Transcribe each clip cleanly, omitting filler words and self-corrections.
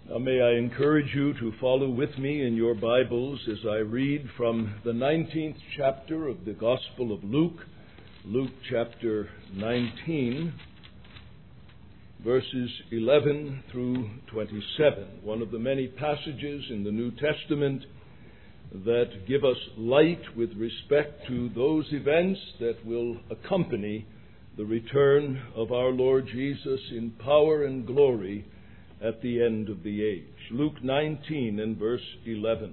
Now may I encourage you to follow with me in your Bibles as I read from the 19th chapter of the Gospel of Luke, Luke chapter 19, verses 11 through 27, one of the many passages in the New Testament that give us light with respect to those events that will accompany the return of our Lord Jesus in power and glory at the end of the age. Luke 19 and verse 11.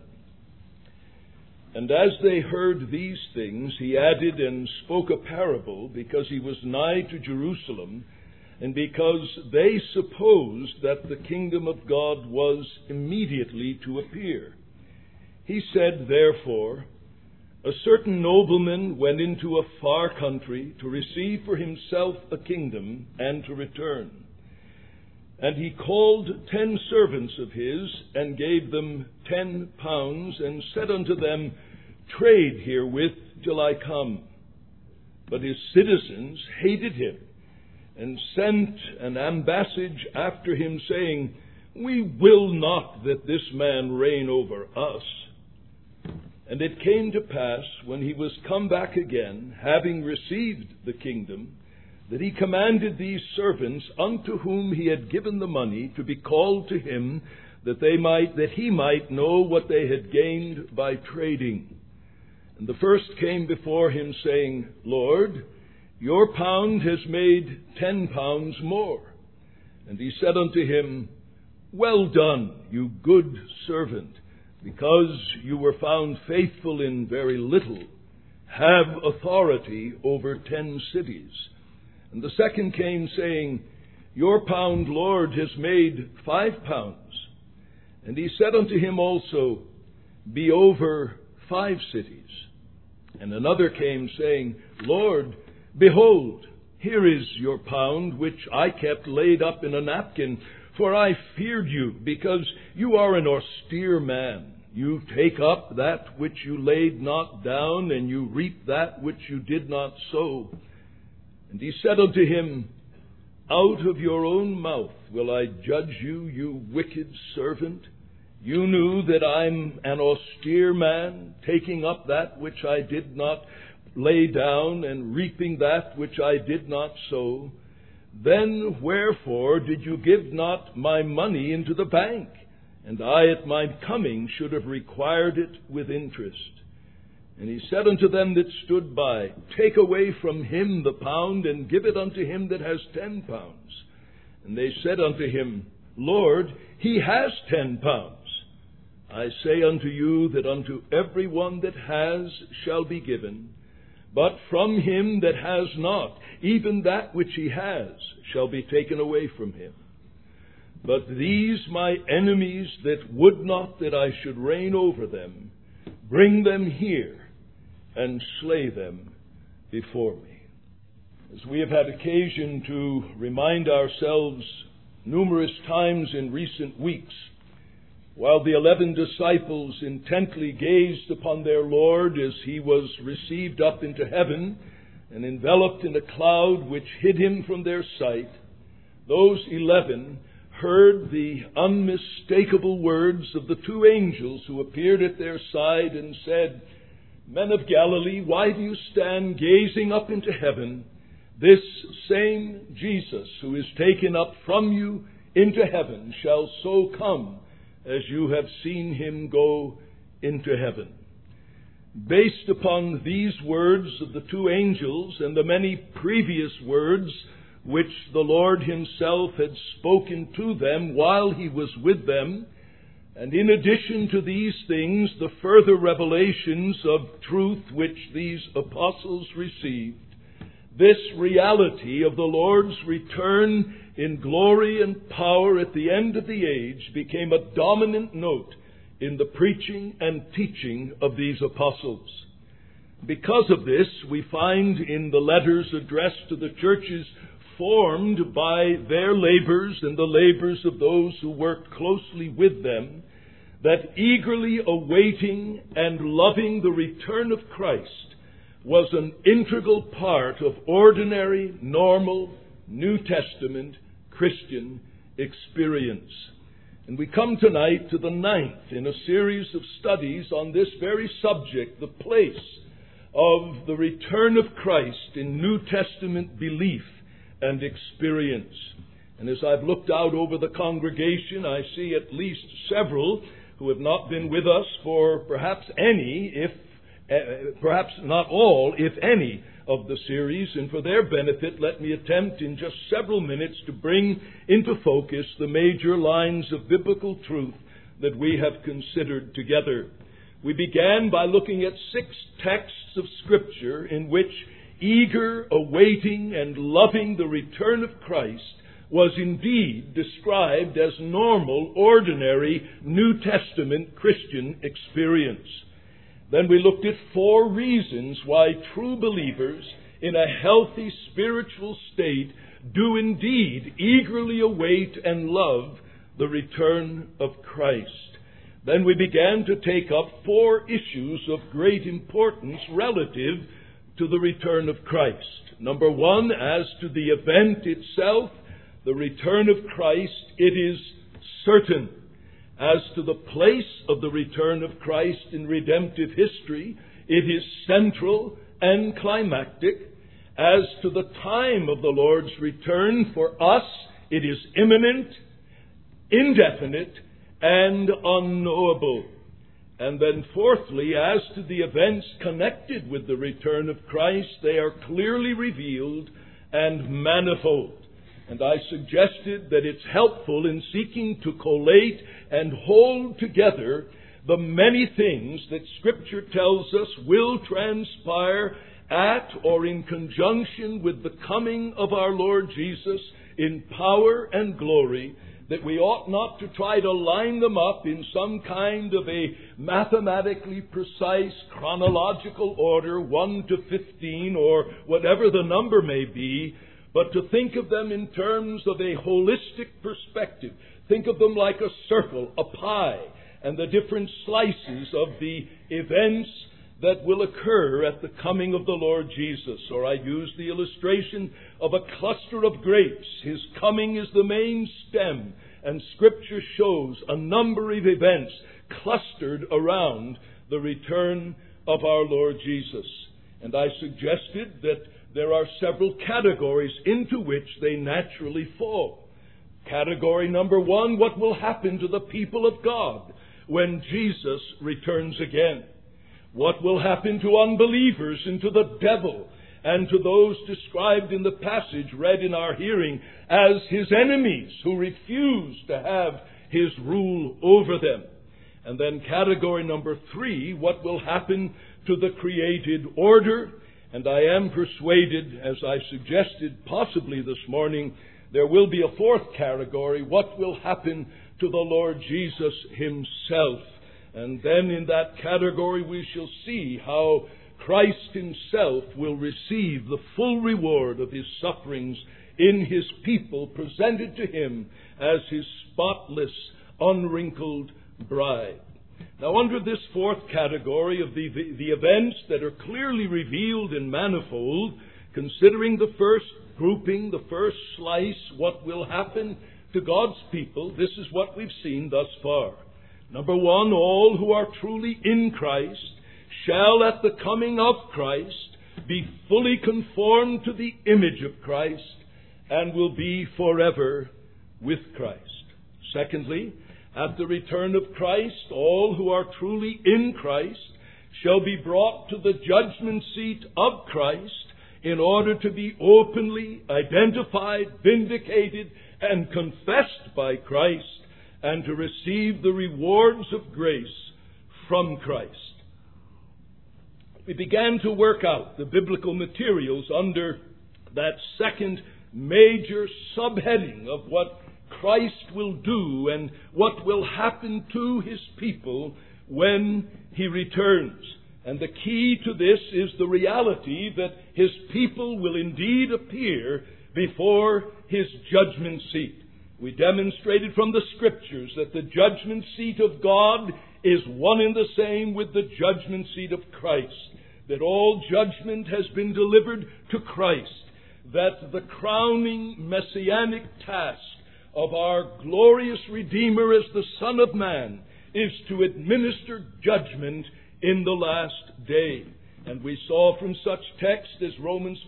And as they heard these things, he added and spoke a parable, because he was nigh to Jerusalem, and because they supposed that the kingdom of God was immediately to appear. He said, therefore, a certain nobleman went into a far country to receive for himself a kingdom and to return. And he called 10 servants of his, and gave them 10 pounds, and said unto them, trade herewith till I come. But his citizens hated him, and sent an ambassage after him, saying, we will not that this man reign over us. And it came to pass, when he was come back again, having received the kingdom, that he commanded these servants, unto whom he had given the money, to be called to him, that he might know what they had gained by trading. And the first came before him, saying, Lord, your pound has made 10 pounds more. And he said unto him, well done, you good servant, because you were found faithful in very little, have authority over 10 cities. And the second came, saying, your pound, Lord, has made 5 pounds. And he said unto him also, be over 5 cities. And another came, saying, Lord, behold, here is your pound, which I kept laid up in a napkin, for I feared you, because you are an austere man. You take up that which you laid not down, and you reap that which you did not sow. And he said unto him, out of your own mouth will I judge you, you wicked servant. You knew that I'm an austere man, taking up that which I did not lay down, and reaping that which I did not sow. Then wherefore did you give not my money into the bank? And I at my coming should have required it with interest. And he said unto them that stood by, take away from him the pound, and give it unto him that has 10 pounds. And they said unto him, Lord, he has 10 pounds. I say unto you that unto every one that has shall be given, but from him that has not, even that which he has shall be taken away from him. But these my enemies that would not that I should reign over them, bring them here, and slay them before me. As we have had occasion to remind ourselves numerous times in recent weeks, while the 11 disciples intently gazed upon their Lord as he was received up into heaven and enveloped in a cloud which hid him from their sight, those 11 heard the unmistakable words of the 2 angels who appeared at their side and said, Men of Galilee, why do you stand gazing up into heaven? This same Jesus who is taken up from you into heaven shall so come as you have seen him go into heaven. Based upon these words of the 2 angels and the many previous words which the Lord himself had spoken to them while he was with them, and in addition to these things, the further revelations of truth which these apostles received, this reality of the Lord's return in glory and power at the end of the age became a dominant note in the preaching and teaching of these apostles. Because of this, we find in the letters addressed to the churches formed by their labors and the labors of those who worked closely with them, that eagerly awaiting and loving the return of Christ was an integral part of ordinary, normal, New Testament Christian experience. And we come tonight to the 9th in a series of studies on this very subject, the place of the return of Christ in New Testament belief and experience. And as I've looked out over the congregation, I see at least several who have not been with us for perhaps not all, if any, of the series, and for their benefit, let me attempt in just several minutes to bring into focus the major lines of biblical truth that we have considered together. We began by looking at 6 texts of Scripture in which eager, awaiting, and loving the return of Christ was indeed described as normal, ordinary, New Testament Christian experience. Then we looked at 4 reasons why true believers in a healthy spiritual state do indeed eagerly await and love the return of Christ. Then we began to take up 4 issues of great importance relative to the return of Christ. Number 1, as to the event itself, the return of Christ, it is certain. As to the place of the return of Christ in redemptive history, it is central and climactic. As to the time of the Lord's return for us, it is imminent, indefinite, and unknowable. And then fourthly, as to the events connected with the return of Christ, they are clearly revealed and manifold. And I suggested that it's helpful in seeking to collate and hold together the many things that Scripture tells us will transpire at or in conjunction with the coming of our Lord Jesus in power and glory, that we ought not to try to line them up in some kind of a mathematically precise chronological order, 1 to 15 or whatever the number may be, but to think of them in terms of a holistic perspective. Think of them like a circle, a pie, and the different slices of the events that will occur at the coming of the Lord Jesus. Or I use the illustration of a cluster of grapes. His coming is the main stem, and Scripture shows a number of events clustered around the return of our Lord Jesus. And I suggested that there are several categories into which they naturally fall. Category number 1, what will happen to the people of God when Jesus returns again? What will happen to unbelievers and to the devil and to those described in the passage read in our hearing as his enemies who refuse to have his rule over them? And then category number 3, what will happen to the created order? And I am persuaded, as I suggested possibly this morning, there will be a 4th category, what will happen to the Lord Jesus himself? And then in that category we shall see how Christ himself will receive the full reward of his sufferings in his people, presented to him as his spotless, unwrinkled bride. Now, under this 4th category of the events that are clearly revealed and manifold, considering the first grouping, the first slice, what will happen to God's people, this is what we've seen thus far. Number 1, all who are truly in Christ shall at the coming of Christ be fully conformed to the image of Christ and will be forever with Christ. Secondly, at the return of Christ, all who are truly in Christ shall be brought to the judgment seat of Christ in order to be openly identified, vindicated, and confessed by Christ, and to receive the rewards of grace from Christ. We began to work out the biblical materials under that second major subheading of what Christ will do and what will happen to his people when he returns. And the key to this is the reality that his people will indeed appear before his judgment seat. We demonstrated from the Scriptures that the judgment seat of God is one and the same with the judgment seat of Christ, that all judgment has been delivered to Christ, that the crowning messianic task of our glorious Redeemer as the Son of Man is to administer judgment in the last day. And we saw from such texts as Romans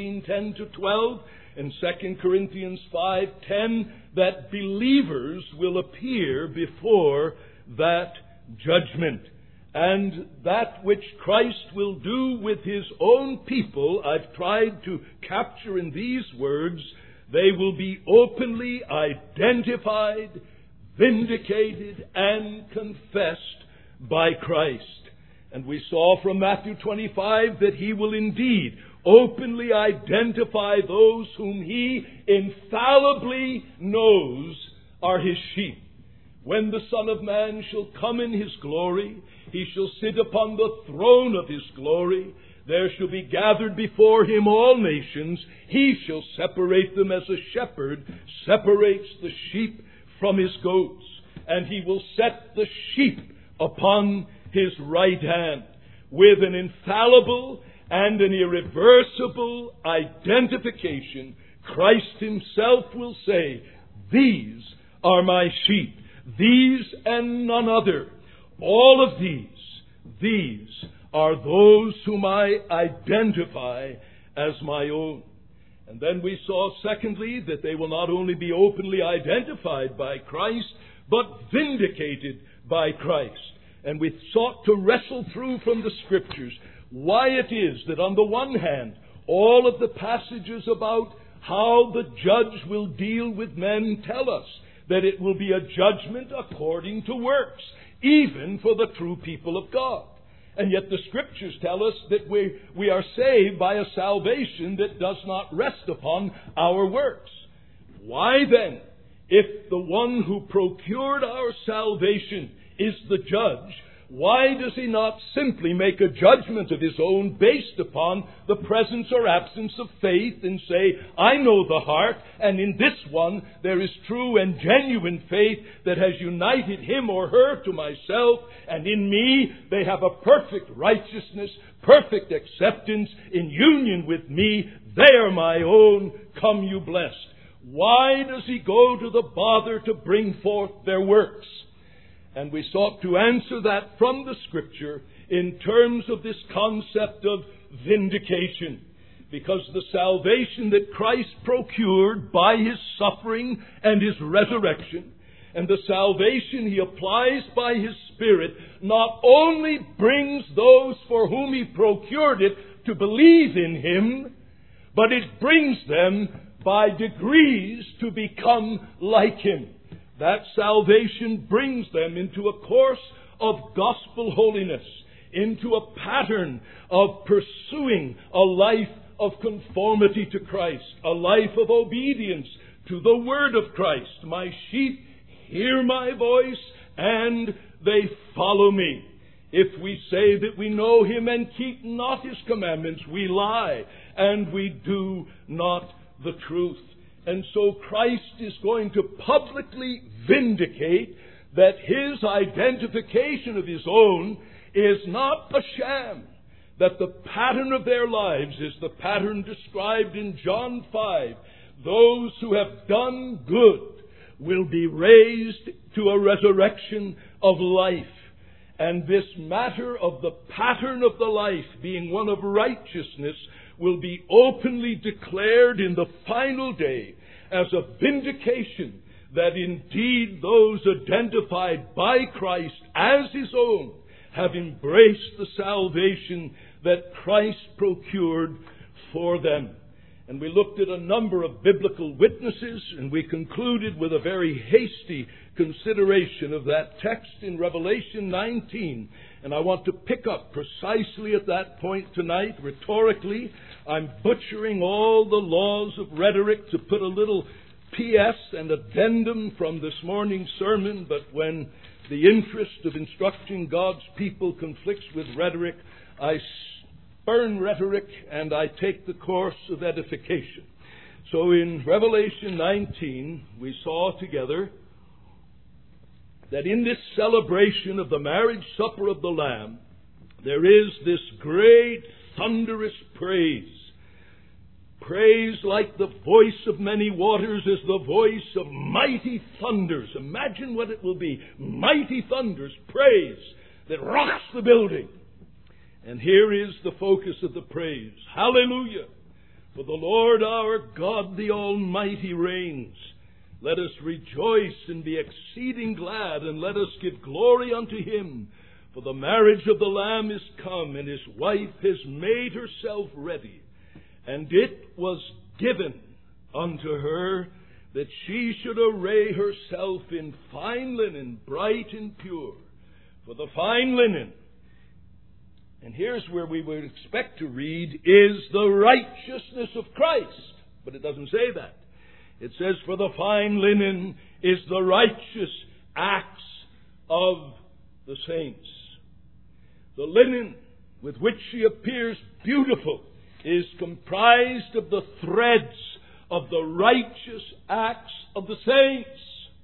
14:10-12 and 2 Corinthians 5:10 that believers will appear before that judgment. And that which Christ will do with His own people, I've tried to capture in these words: they will be openly identified, vindicated, and confessed by Christ. And we saw from Matthew 25 that He will indeed openly identify those whom He infallibly knows are His sheep. When the Son of Man shall come in His glory, He shall sit upon the throne of His glory. There shall be gathered before Him all nations. He shall separate them as a shepherd separates the sheep from his goats. And He will set the sheep upon His right hand with an infallible and an irreversible identification. Christ Himself will say, "These are my sheep, these and none other. All of these are those whom I identify as my own." And then we saw, secondly, that they will not only be openly identified by Christ, but vindicated by Christ. And we sought to wrestle through from the Scriptures why it is that on the one hand, all of the passages about how the judge will deal with men tell us that it will be a judgment according to works, even for the true people of God. And yet the Scriptures tell us that we are saved by a salvation that does not rest upon our works. Why then, if the one who procured our salvation is the judge, why does He not simply make a judgment of His own based upon the presence or absence of faith and say, "I know the heart, and in this one there is true and genuine faith that has united him or her to myself, and in me they have a perfect righteousness, perfect acceptance in union with me. They are my own, come you blessed." Why does He go to the bother to bring forth their works? And we sought to answer that from the Scripture in terms of this concept of vindication. Because the salvation that Christ procured by His suffering and His resurrection, and the salvation He applies by His Spirit, not only brings those for whom He procured it to believe in Him, but it brings them by degrees to become like Him. That salvation brings them into a course of gospel holiness, into a pattern of pursuing a life of conformity to Christ, a life of obedience to the Word of Christ. My sheep hear my voice, and they follow me. If we say that we know Him and keep not His commandments, we lie, and we do not the truth. And so Christ is going to publicly vindicate that His identification of His own is not a sham, that the pattern of their lives is the pattern described in John 5. Those who have done good will be raised to a resurrection of life. And this matter of the pattern of the life being one of righteousness will be openly declared in the final day as a vindication that indeed those identified by Christ as His own have embraced the salvation that Christ procured for them. And we looked at a number of biblical witnesses, and we concluded with a very hasty consideration of that text in Revelation 19. And I want to pick up precisely at that point tonight, rhetorically. I'm butchering all the laws of rhetoric to put a little P.S. and addendum from this morning's sermon, but when the interest of instructing God's people conflicts with rhetoric, I spurn rhetoric and I take the course of edification. So in Revelation 19, we saw together that in this celebration of the marriage supper of the Lamb, there is this great thunderous praise. praise like the voice of many waters is the voice of mighty thunders. Imagine what it will be. Mighty thunders, praise that rocks the building. And here is the focus of the praise. Hallelujah! For the Lord our God, the Almighty, reigns. Let us rejoice and be exceeding glad, and let us give glory unto Him. For the marriage of the Lamb is come, and His wife has made herself ready. And it was given unto her that she should array herself in fine linen, bright and pure. For the fine linen, and here's where we would expect to read, is the righteousness of Christ. But it doesn't say that. It says, for the fine linen is the righteous acts of the saints. The linen with which she appears beautiful is comprised of the threads of the righteous acts of the saints.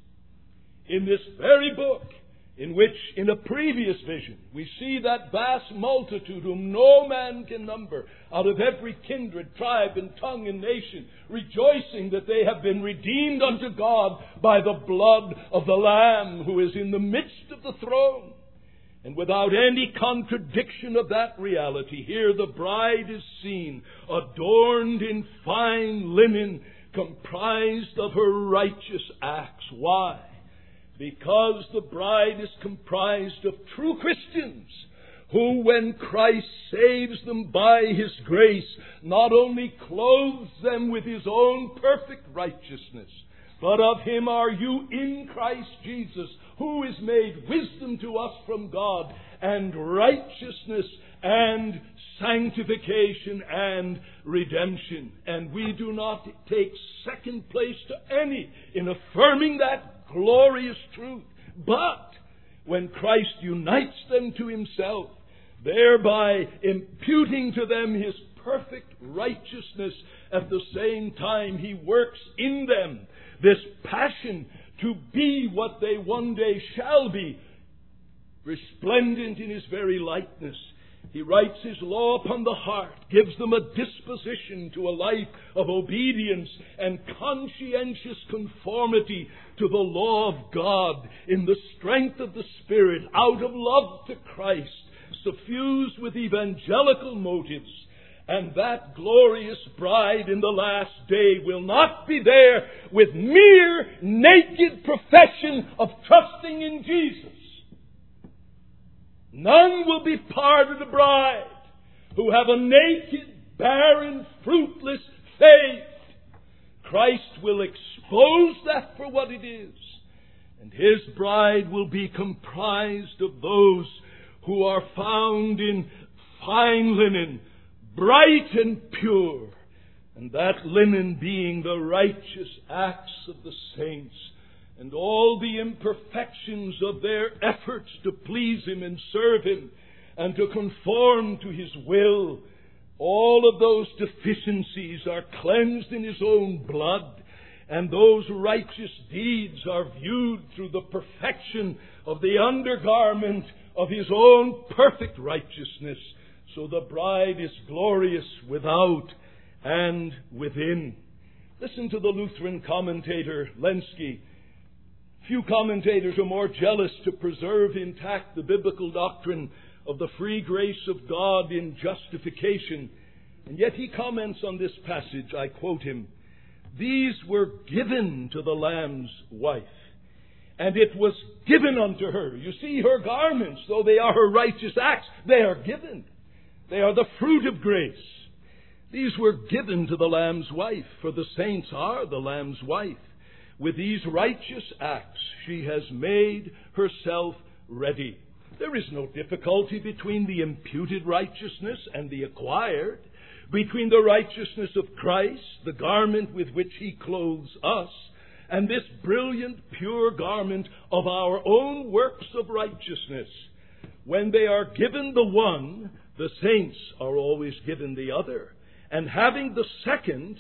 In this very book, in which, in a previous vision, we see that vast multitude whom no man can number, out of every kindred, tribe, and tongue and nation, rejoicing that they have been redeemed unto God by the blood of the Lamb who is in the midst of the throne. And without any contradiction of that reality, here the bride is seen, adorned in fine linen, comprised of her righteous acts. Why? Because the bride is comprised of true Christians, who, when Christ saves them by His grace, not only clothes them with His own perfect righteousness, but of Him are you in Christ Jesus, who is made wisdom to us from God, and righteousness, and sanctification, and redemption. And we do not take second place to any in affirming that glorious truth. But when Christ unites them to Himself, thereby imputing to them His perfect righteousness, at the same time He works in them this passion to be what they one day shall be, resplendent in His very likeness. He writes His law upon the heart, gives them a disposition to a life of obedience and conscientious conformity to the law of God in the strength of the Spirit, out of love to Christ, suffused with evangelical motives. And that glorious bride in the last day will not be there with mere naked profession of trusting in Jesus. None will be part of the bride who have a naked, barren, fruitless faith. Christ will expose that for what it is. And His bride will be comprised of those who are found in fine linen, bright and pure, and that linen being the righteous acts of the saints, and all the imperfections of their efforts to please Him and serve Him, and to conform to His will. All of those deficiencies are cleansed in His own blood, and those righteous deeds are viewed through the perfection of the undergarment of His own perfect righteousness. So the bride is glorious without and within. Listen to the Lutheran commentator Lenski. Few commentators are more jealous to preserve intact the biblical doctrine of the free grace of God in justification. And yet he comments on this passage, I quote him, "These were given to the Lamb's wife, and it was given unto her." You see, her garments, though they are her righteous acts, they are given. They are the fruit of grace. These were given to the Lamb's wife, for the saints are the Lamb's wife. With these righteous acts, she has made herself ready. There is no difficulty between the imputed righteousness and the acquired, between the righteousness of Christ, the garment with which He clothes us, and this brilliant, pure garment of our own works of righteousness. When they are given the one, the saints are always given the other. And having the second,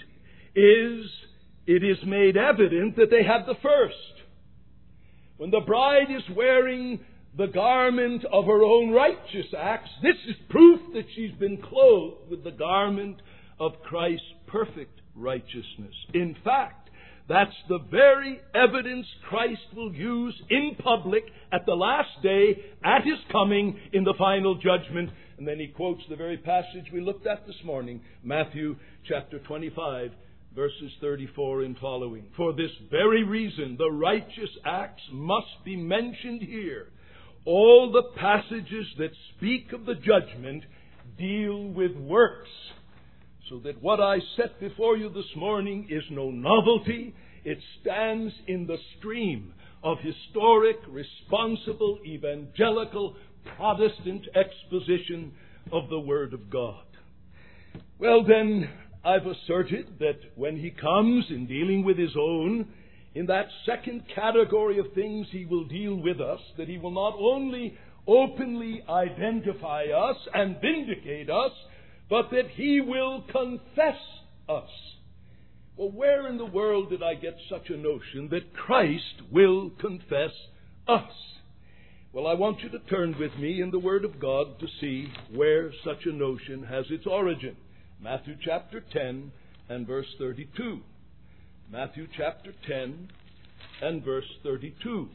it is made evident that they have the first. When the bride is wearing the garment of her own righteous acts, this is proof that she's been clothed with the garment of Christ's perfect righteousness. In fact, that's the very evidence Christ will use in public at the last day, at His coming in the final judgment. And then he quotes the very passage we looked at this morning, Matthew chapter 25, verses 34 and following. For this very reason, the righteous acts must be mentioned here. All the passages that speak of the judgment deal with works. So that what I set before you this morning is no novelty. It stands in the stream of historic, responsible, evangelical, Protestant exposition of the Word of God. Well then, I've asserted that when He comes in dealing with His own, in that second category of things He will deal with us, that He will not only openly identify us and vindicate us, but that He will confess us. Well, where in the world did I get such a notion that Christ will confess us? Well, I want you to turn with me in the Word of God to see where such a notion has its origin. Matthew chapter 10 and verse 32. Matthew chapter 10 and verse 32.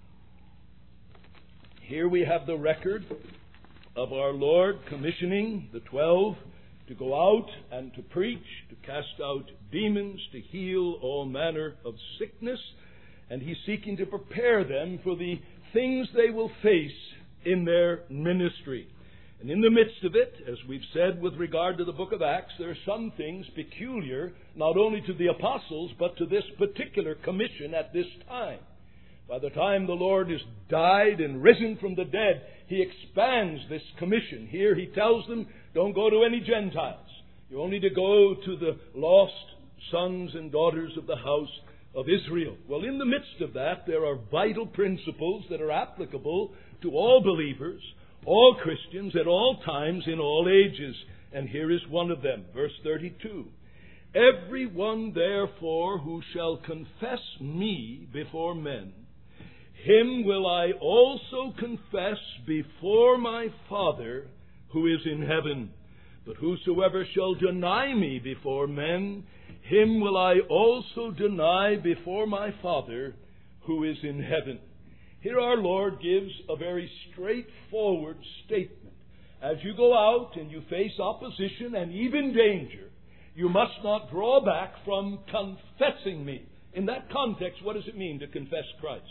Here we have the record of our Lord commissioning the 12 to go out and to preach, to cast out demons, to heal all manner of sickness. And He's seeking to prepare them for the things they will face in their ministry. And in the midst of it, as we've said with regard to the book of Acts, there are some things peculiar not only to the apostles, but to this particular commission at this time. By the time the Lord has died and risen from the dead, He expands this commission. Here He tells them, don't go to any Gentiles. You're only to go to the lost sons and daughters of the house of Israel. Well, in the midst of that, there are vital principles that are applicable to all believers, all Christians, at all times, in all ages. And here is one of them, verse 32. Everyone, therefore, who shall confess me before men, him will I also confess before my Father who is in heaven. But whosoever shall deny me before men, him will I also deny before my Father who is in heaven. Here our Lord gives a very straightforward statement. As you go out and you face opposition and even danger, you must not draw back from confessing me. In that context, what does it mean to confess Christ?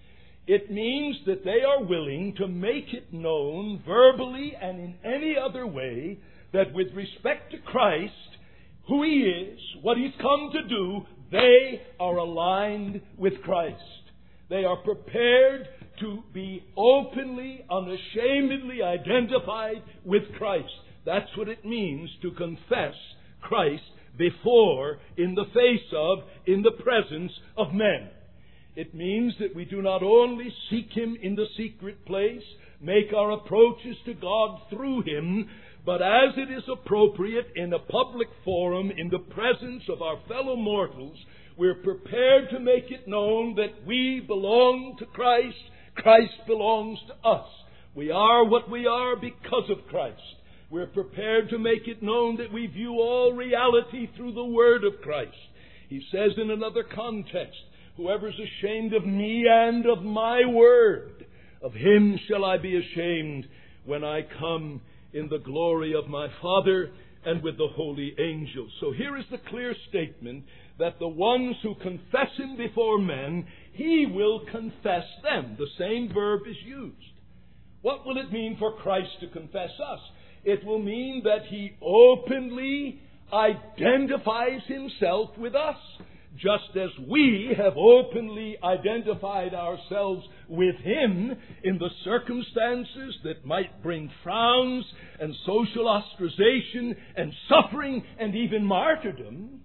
It means that they are willing to make it known verbally and in any other way that with respect to Christ, who He is, what He's come to do, they are aligned with Christ. They are prepared to be openly, unashamedly identified with Christ. That's what it means to confess Christ before, in the face of, in the presence of men. It means that we do not only seek Him in the secret place, make our approaches to God through Him, but as it is appropriate in a public forum, in the presence of our fellow mortals, we're prepared to make it known that we belong to Christ, Christ belongs to us. We are what we are because of Christ. We're prepared to make it known that we view all reality through the Word of Christ. He says in another context, whoever's ashamed of me and of my word, of him shall I be ashamed when I come in the glory of my Father and with the holy angels. So here is the clear statement that the ones who confess Him before men, He will confess them. The same verb is used. What will it mean for Christ to confess us? It will mean that He openly identifies Himself with us, just as we have openly identified ourselves with Him in the circumstances that might bring frowns and social ostracization and suffering and even martyrdom.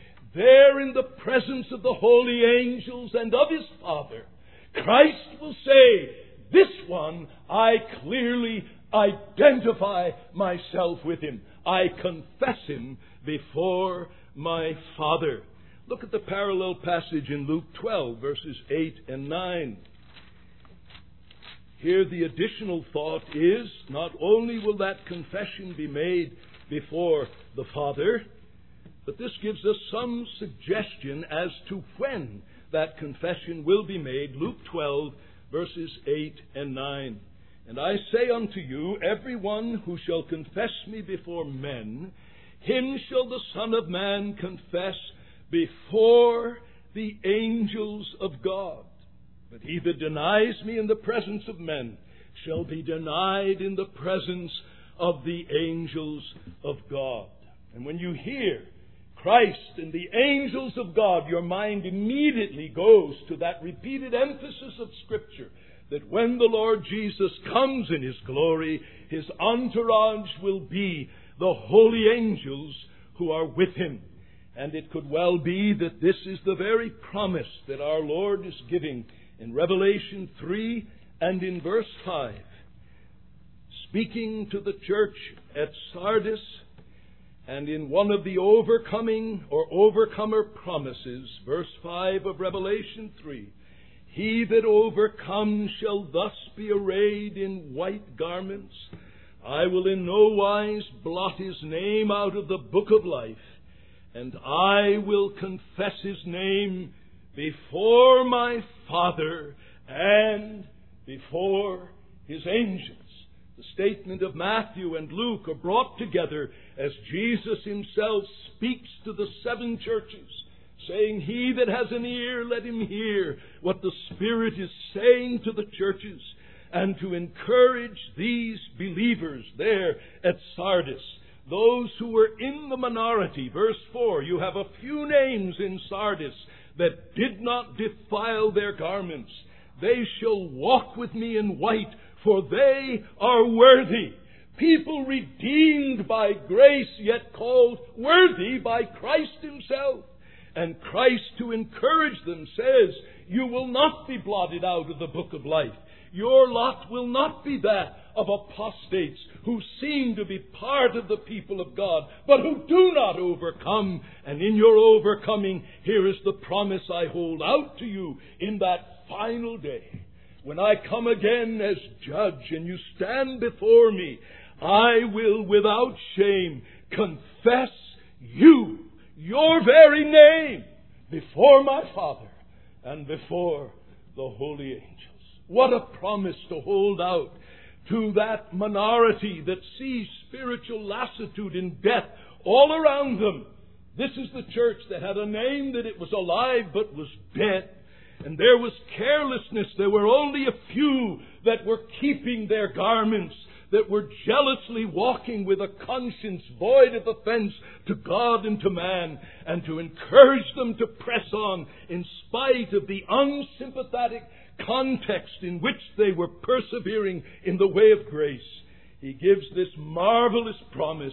There in the presence of the holy angels and of His Father, Christ will say, this one I clearly identify myself with Him. I confess Him before my Father. Look at the parallel passage in Luke 12, verses 8 and 9. Here the additional thought is, not only will that confession be made before the Father, But this gives us some suggestion as to when that confession will be made. Luke 12, verses 8 and 9. And I say unto you, every one who shall confess me before men, him shall the Son of Man confess before the angels of God. But he that denies me in the presence of men shall be denied in the presence of the angels of God. And when you hear Christ and the angels of God, your mind immediately goes to that repeated emphasis of Scripture that when the Lord Jesus comes in His glory, His entourage will be the holy angels who are with Him. And it could well be that this is the very promise that our Lord is giving in Revelation 3 and in verse 5. Speaking to the church at Sardis, and in one of the overcoming or overcomer promises, verse 5 of Revelation 3, he that overcomes shall thus be arrayed in white garments. I will in no wise blot his name out of the book of life, and I will confess his name before my Father and before his angels. The statement of Matthew and Luke are brought together as Jesus Himself speaks to the seven churches, saying, he that has an ear, let him hear what the Spirit is saying to the churches, and to encourage these believers there at Sardis, those who were in the minority. Verse 4, you have a few names in Sardis that did not defile their garments. They shall walk with me in white, for they are worthy. People redeemed by grace, yet called worthy by Christ Himself. And Christ, to encourage them, says, you will not be blotted out of the book of life. Your lot will not be that of apostates who seem to be part of the people of God, but who do not overcome. And in your overcoming, here is the promise I hold out to you in that final day. When I come again as judge and you stand before me, I will without shame confess you, your very name, before my Father and before the holy angels. What a promise to hold out to that minority that sees spiritual lassitude and death all around them. This is the church that had a name that it was alive but was dead. And there was carelessness. There were only a few that were keeping their garments, that were jealously walking with a conscience void of offense to God and to man, and to encourage them to press on in spite of the unsympathetic context in which they were persevering in the way of grace. He gives this marvelous promise,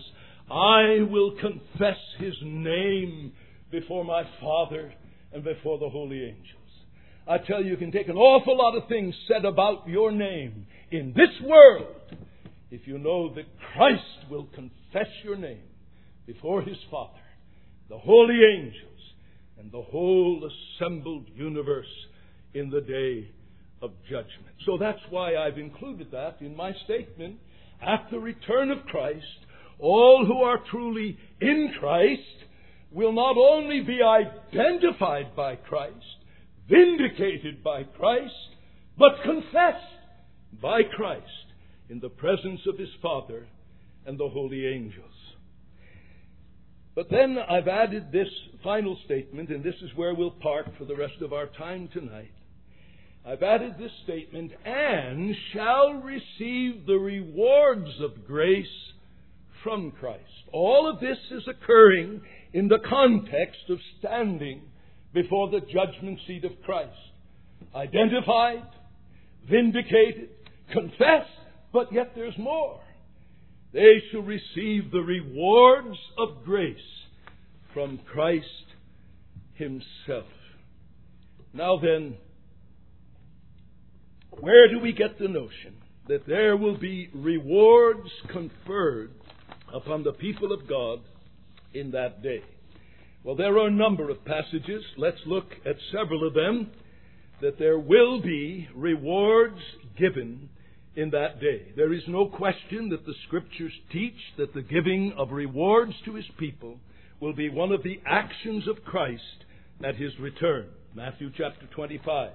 I will confess His name before my Father and before the holy angels. I tell you, you can take an awful lot of things said about your name in this world if you know that Christ will confess your name before His Father, the holy angels, and the whole assembled universe in the day of judgment. So that's why I've included that in my statement. At the return of Christ, all who are truly in Christ will not only be identified by Christ, vindicated by Christ, but confessed by Christ in the presence of His Father and the holy angels. But then I've added this final statement, and this is where we'll park for the rest of our time tonight. I've added this statement, and shall receive the rewards of grace from Christ. All of this is occurring in the context of standing before the judgment seat of Christ. Identified, vindicated, confessed, but yet there's more. They shall receive the rewards of grace from Christ Himself. Now then, where do we get the notion that there will be rewards conferred upon the people of God in that day? Well, there are a number of passages. Let's look at several of them. That there will be rewards given in that day. There is no question that the Scriptures teach that the giving of rewards to His people will be one of the actions of Christ at His return. Matthew chapter 25.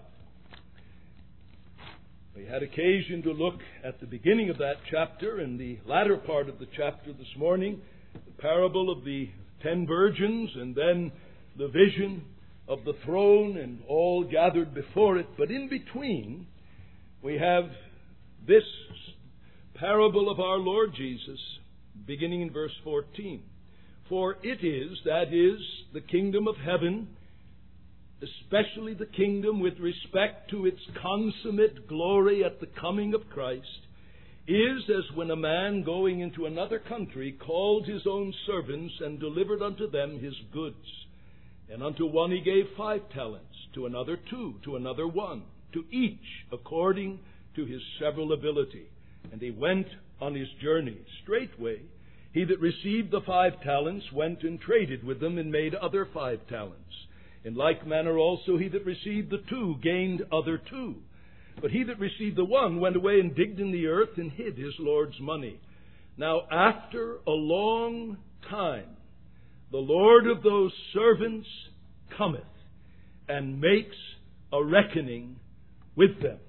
We had occasion to look at the beginning of that chapter and the latter part of the chapter this morning, the parable of the 10 virgins and then the vision of the throne and all gathered before it. But in between, we have this parable of our Lord Jesus, beginning in verse 14. For it is, that is, the kingdom of heaven, especially the kingdom with respect to its consummate glory at the coming of Christ, is as when a man going into another country called his own servants and delivered unto them his goods. And unto one he gave 5 talents, to another 2, to another 1, to each according to his several ability. And he went on his journey. Straightway he that received the 5 talents went and traded with them and made other 5 talents. In like manner also he that received the 2 gained other 2. But he that received the 1 went away and digged in the earth and hid his Lord's money. Now after a long time, the Lord of those servants cometh and makes a reckoning with them.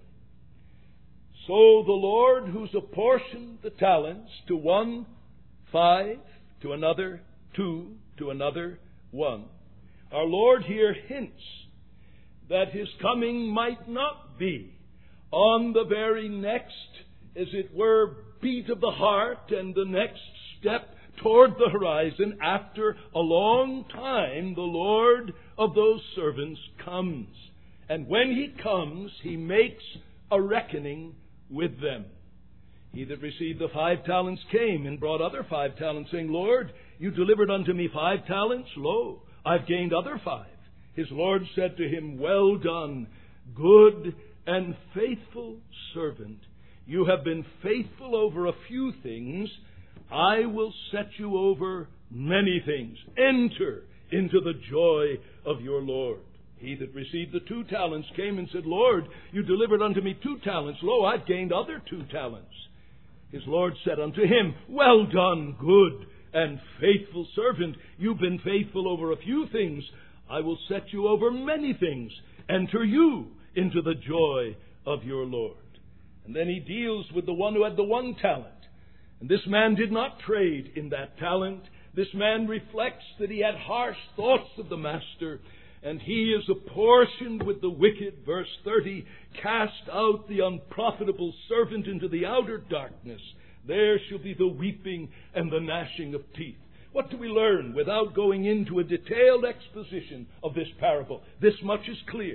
So the Lord, who's apportioned the talents, to one 5, to another 2, to another 1. Our Lord here hints that His coming might not be on the very next, as it were, beat of the heart and the next step toward the horizon. After a long time, the Lord of those servants comes. And when He comes, He makes a reckoning with them. He that received the 5 talents came and brought other 5 talents, saying, Lord, you delivered unto me 5 talents. Lo, I've gained other 5. His Lord said to him, Well done, good and faithful servant. You have been faithful over a few things. I will set you over many things. Enter into the joy of your Lord. He that received the 2 talents came and said, Lord, you delivered unto me 2 talents. Lo, I've gained other 2 talents. His Lord said unto him, Well done, good and faithful servant. You've been faithful over a few things. I will set you over many things. Enter you into the joy of your Lord. And then He deals with the one who had the 1 talent. And this man did not trade in that talent. This man reflects that he had harsh thoughts of the master, and he is apportioned with the wicked. Verse 30, cast out the unprofitable servant into the outer darkness. There shall be the weeping and the gnashing of teeth. What do we learn without going into a detailed exposition of this parable? This much is clear.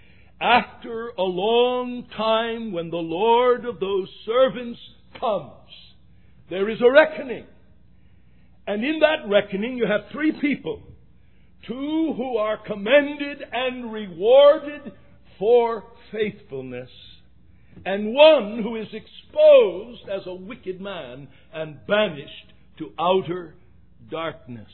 After a long time, when the Lord of those servants comes, there is a reckoning. And in that reckoning you have 3 people. 2 who are commended and rewarded for faithfulness, and 1 who is exposed as a wicked man and banished to outer darkness.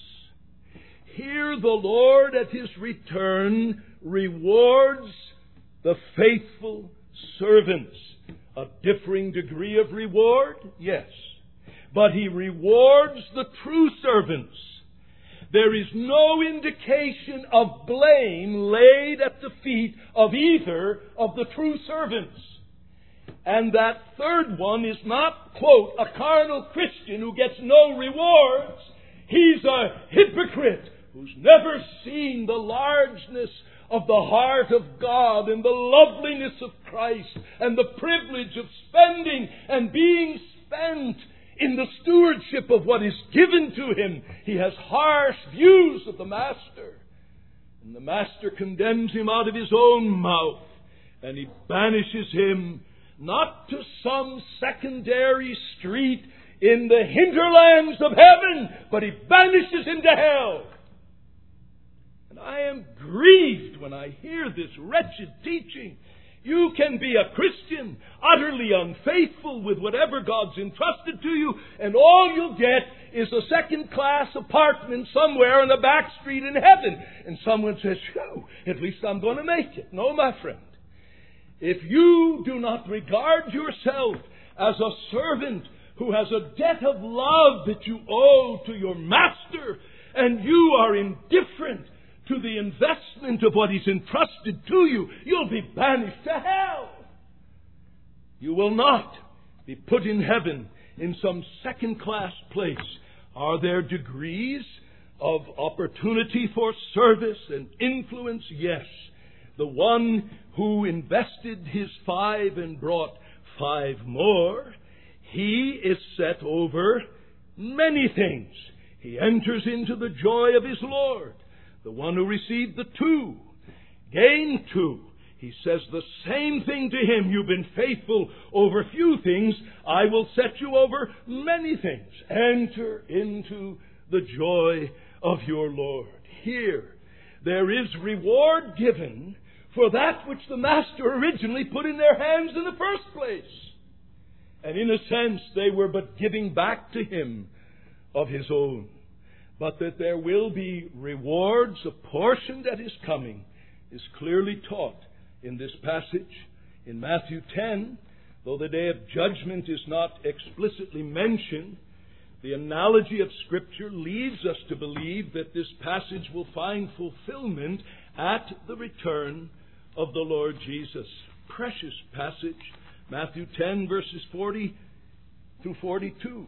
Here the Lord at His return rewards the faithful servants. A differing degree of reward? Yes. But He rewards the true servants. There is no indication of blame laid at the feet of either of the true servants. And that third one is not, quote, a carnal Christian who gets no rewards. He's a hypocrite who's never seen the largeness of the heart of God and the loveliness of Christ and the privilege of spending and being spent in the stewardship of what is given to him. He has harsh views of the master. And the master condemns him out of his own mouth. And he banishes him not to some secondary street in the hinterlands of heaven, but he banishes him to hell. And I am grieved when I hear this wretched teaching. You can be a Christian, utterly unfaithful with whatever God's entrusted to you, and all you'll get is a second-class apartment somewhere on a back street in heaven. And someone says, "Phew, at least I'm going to make it." No, my friend. If you do not regard yourself as a servant who has a debt of love that you owe to your master, and you are indifferent to the investment of what He's entrusted to you, you'll be banished to hell. You will not be put in heaven in some second-class place. Are there degrees of opportunity for service and influence? Yes. The one who invested his 5 and brought 5 more, he is set over many things. He enters into the joy of his Lord. The one who received the 2 gained 2. He says the same thing to him. You've been faithful over few things. I will set you over many things. Enter into the joy of your Lord. Here, there is reward given for that which the Master originally put in their hands in the first place. And in a sense, they were but giving back to Him of His own. But that there will be rewards apportioned at His coming is clearly taught in this passage. In Matthew 10, though the day of judgment is not explicitly mentioned, the analogy of Scripture leads us to believe that this passage will find fulfillment at the return of the Lord Jesus. Precious passage, Matthew 10, verses 40 through 42.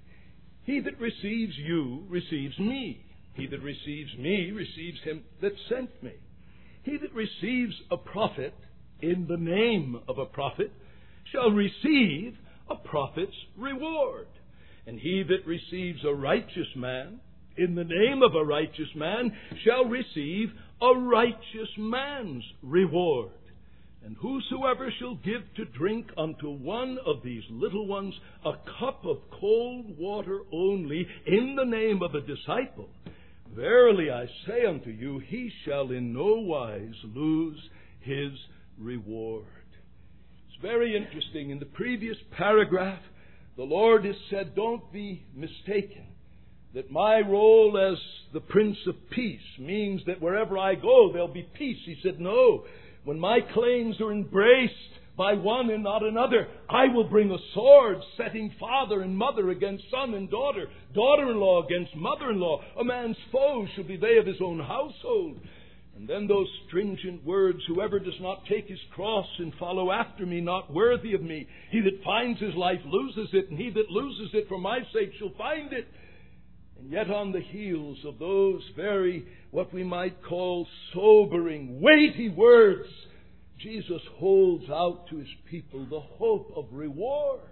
He that receives you receives me. He that receives me receives him that sent me. He that receives a prophet in the name of a prophet shall receive a prophet's reward. And he that receives a righteous man in the name of a righteous man shall receive a righteous man's reward. And whosoever shall give to drink unto one of these little ones a cup of cold water only in the name of a disciple, verily I say unto you, he shall in no wise lose his reward. It's very interesting. In the previous paragraph, the Lord has said, don't be mistaken, that my role as the Prince of Peace means that wherever I go, there'll be peace. He said, no. When my claims are embraced by one and not another, I will bring a sword, setting father and mother against son and daughter, daughter-in-law against mother-in-law. A man's foes shall be they of his own household. And then those stringent words, whoever does not take his cross and follow after me, not worthy of me. He that finds his life loses it, and he that loses it for my sake shall find it. And yet on the heels of those very, what we might call sobering, weighty words, Jesus holds out to His people the hope of reward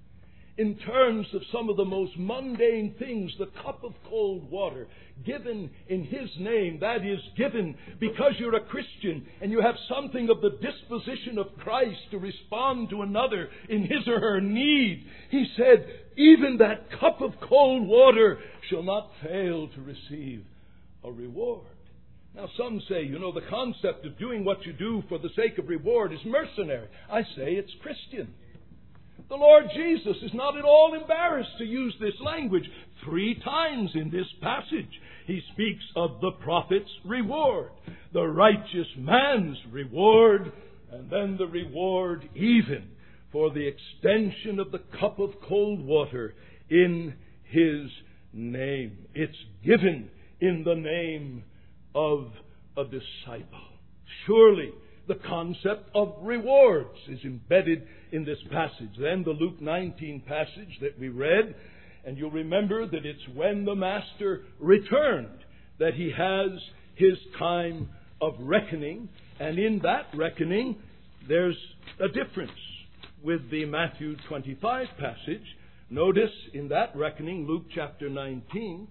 in terms of some of the most mundane things. The cup of cold water given in His name, that is given because you're a Christian and you have something of the disposition of Christ to respond to another in his or her need. He said, even that cup of cold water shall not fail to receive a reward. Now some say, the concept of doing what you do for the sake of reward is mercenary. I say it's Christian. The Lord Jesus is not at all embarrassed to use this language. 3 times in this passage, He speaks of the prophet's reward, the righteous man's reward, and then the reward even for the extension of the cup of cold water in His name. It's given in the name of a disciple. Surely the concept of rewards is embedded in this passage. Then the Luke 19 passage that we read, and you'll remember that it's when the Master returned that He has His time of reckoning. And in that reckoning, there's a difference with the Matthew 25 passage. Notice in that reckoning, Luke chapter 19,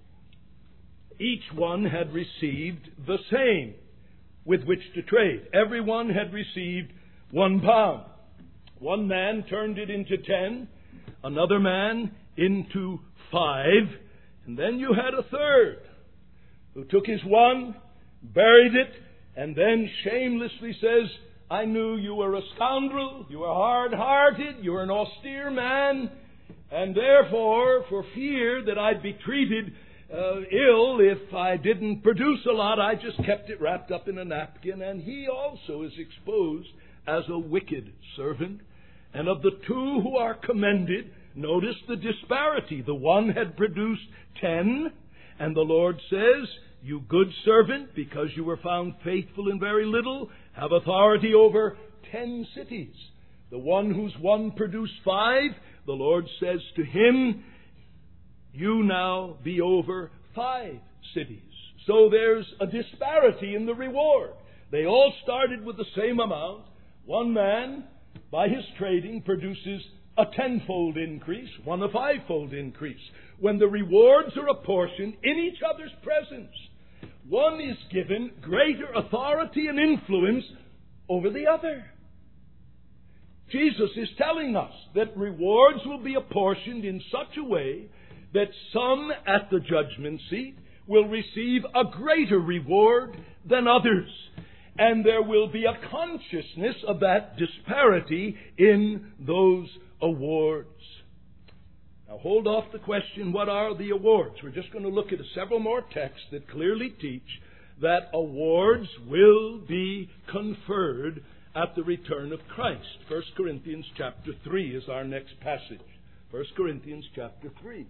each one had received the same with which to trade. Everyone had received 1 pound. One man turned it into 10, another man into 5, and then you had a third who took his 1, buried it, and then shamelessly says, I knew you were a scoundrel, you were hard-hearted, you were an austere man, and therefore, for fear that I'd be treated ill if I didn't produce a lot, I just kept it wrapped up in a napkin. And he also is exposed as a wicked servant. And of the 2 who are commended, notice the disparity. The one had produced 10, And the Lord says, "You good servant, because you were found faithful in very little, have authority over 10 cities. The one whose one produced 5, the Lord says to him, you now be over 5 cities." So there's a disparity in the reward. They all started with the same amount. One man, by his trading, produces a 10-fold increase, one a 5-fold increase. When the rewards are apportioned in each other's presence, one is given greater authority and influence over the other. Jesus is telling us that rewards will be apportioned in such a way that some at the judgment seat will receive a greater reward than others. And there will be a consciousness of that disparity in those awards. Now hold off the question, what are the awards? We're just going to look at several more texts that clearly teach that awards will be conferred at the return of Christ. 1 Corinthians chapter 3 is our next passage. 1 Corinthians chapter 3.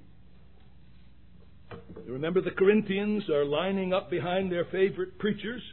You remember the Corinthians are lining up behind their favorite preachers.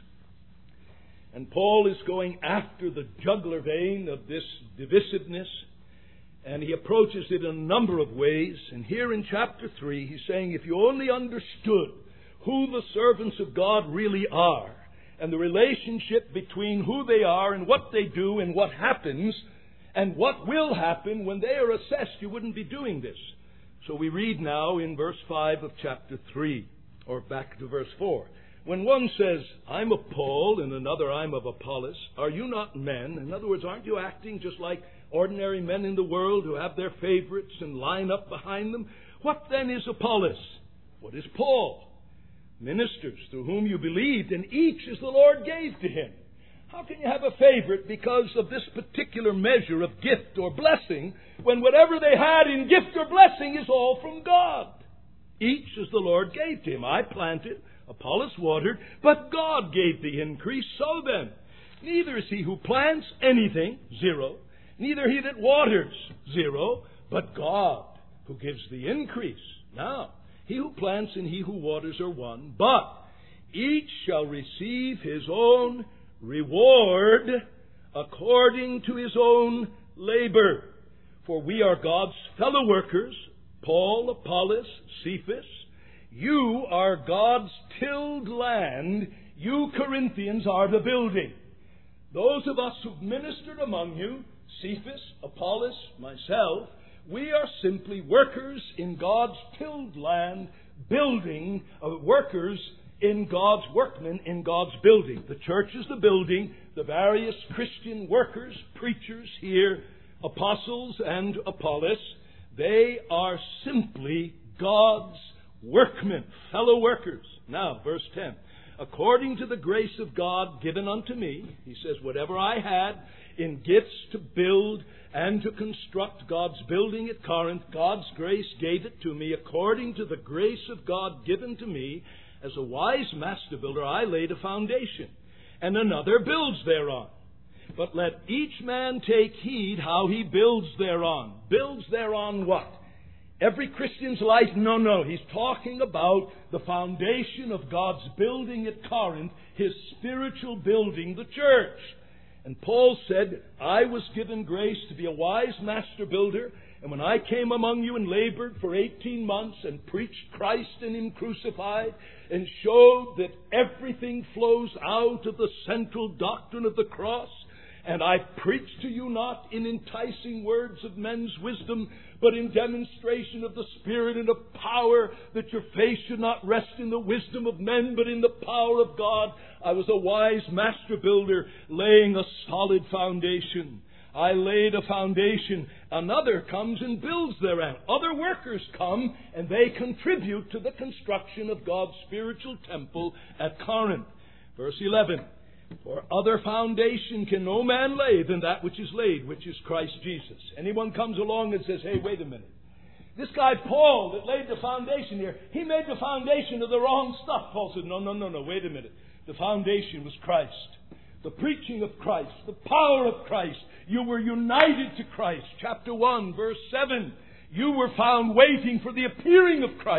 And Paul is going after the jugular vein of this divisiveness. And he approaches it in a number of ways. And here in chapter 3, he's saying, if you only understood who the servants of God really are, and the relationship between who they are and what they do and what happens, and what will happen when they are assessed, you wouldn't be doing this. So we read now in verse 5 of chapter 3, or back to verse 4. When one says, I'm of Paul, and another, I'm of Apollos, are you not men? In other words, aren't you acting just like ordinary men in the world who have their favorites and line up behind them? What then is Apollos? What is Paul? Ministers through whom you believed, and each as the Lord gave to him. How can you have a favorite because of this particular measure of gift or blessing, when whatever they had in gift or blessing is all from God? Each as the Lord gave to him. I planted, Apollos watered, but God gave the increase. So then, neither is he who plants anything, 0, neither he that waters, 0, but God who gives the increase. Now, he who plants and he who waters are one, but each shall receive his own reward according to his own labor. For we are God's fellow workers, Paul, Apollos, Cephas. You are God's tilled land. You Corinthians are the building. Those of us who've ministered among you, Cephas, Apollos, myself, we are simply workers in God's tilled land, building, workers in God's workmen in God's building. The church is the building. The various Christian workers, preachers here, apostles and Apollos, they are simply God's workmen, fellow workers. Now, verse 10. According to the grace of God given unto me, he says, whatever I had in gifts to build and to construct God's building at Corinth, God's grace gave it to me. According to the grace of God given to me, as a wise master builder, I laid a foundation, and another builds thereon. But let each man take heed how he builds thereon. Builds thereon what? Every Christian's life? No. He's talking about the foundation of God's building at Corinth, his spiritual building, the church. And Paul said, I was given grace to be a wise master builder, and when I came among you and labored for 18 months and preached Christ and Him crucified, and showed that everything flows out of the central doctrine of the cross, and I preached to you not in enticing words of men's wisdom, but in demonstration of the Spirit and of power, that your faith should not rest in the wisdom of men, but in the power of God. I was a wise master builder, laying a solid foundation. I laid a foundation. Another comes and builds thereon. Other workers come and they contribute to the construction of God's spiritual temple at Corinth. Verse 11. For other foundation can no man lay than that which is laid, which is Christ Jesus. Anyone comes along and says, hey, wait a minute. This guy Paul that laid the foundation here, he made the foundation of the wrong stuff. Paul said, no, wait a minute. The foundation was Christ. The preaching of Christ, the power of Christ. You were united to Christ. Chapter 1, verse 7. You were found waiting for the appearing of Christ.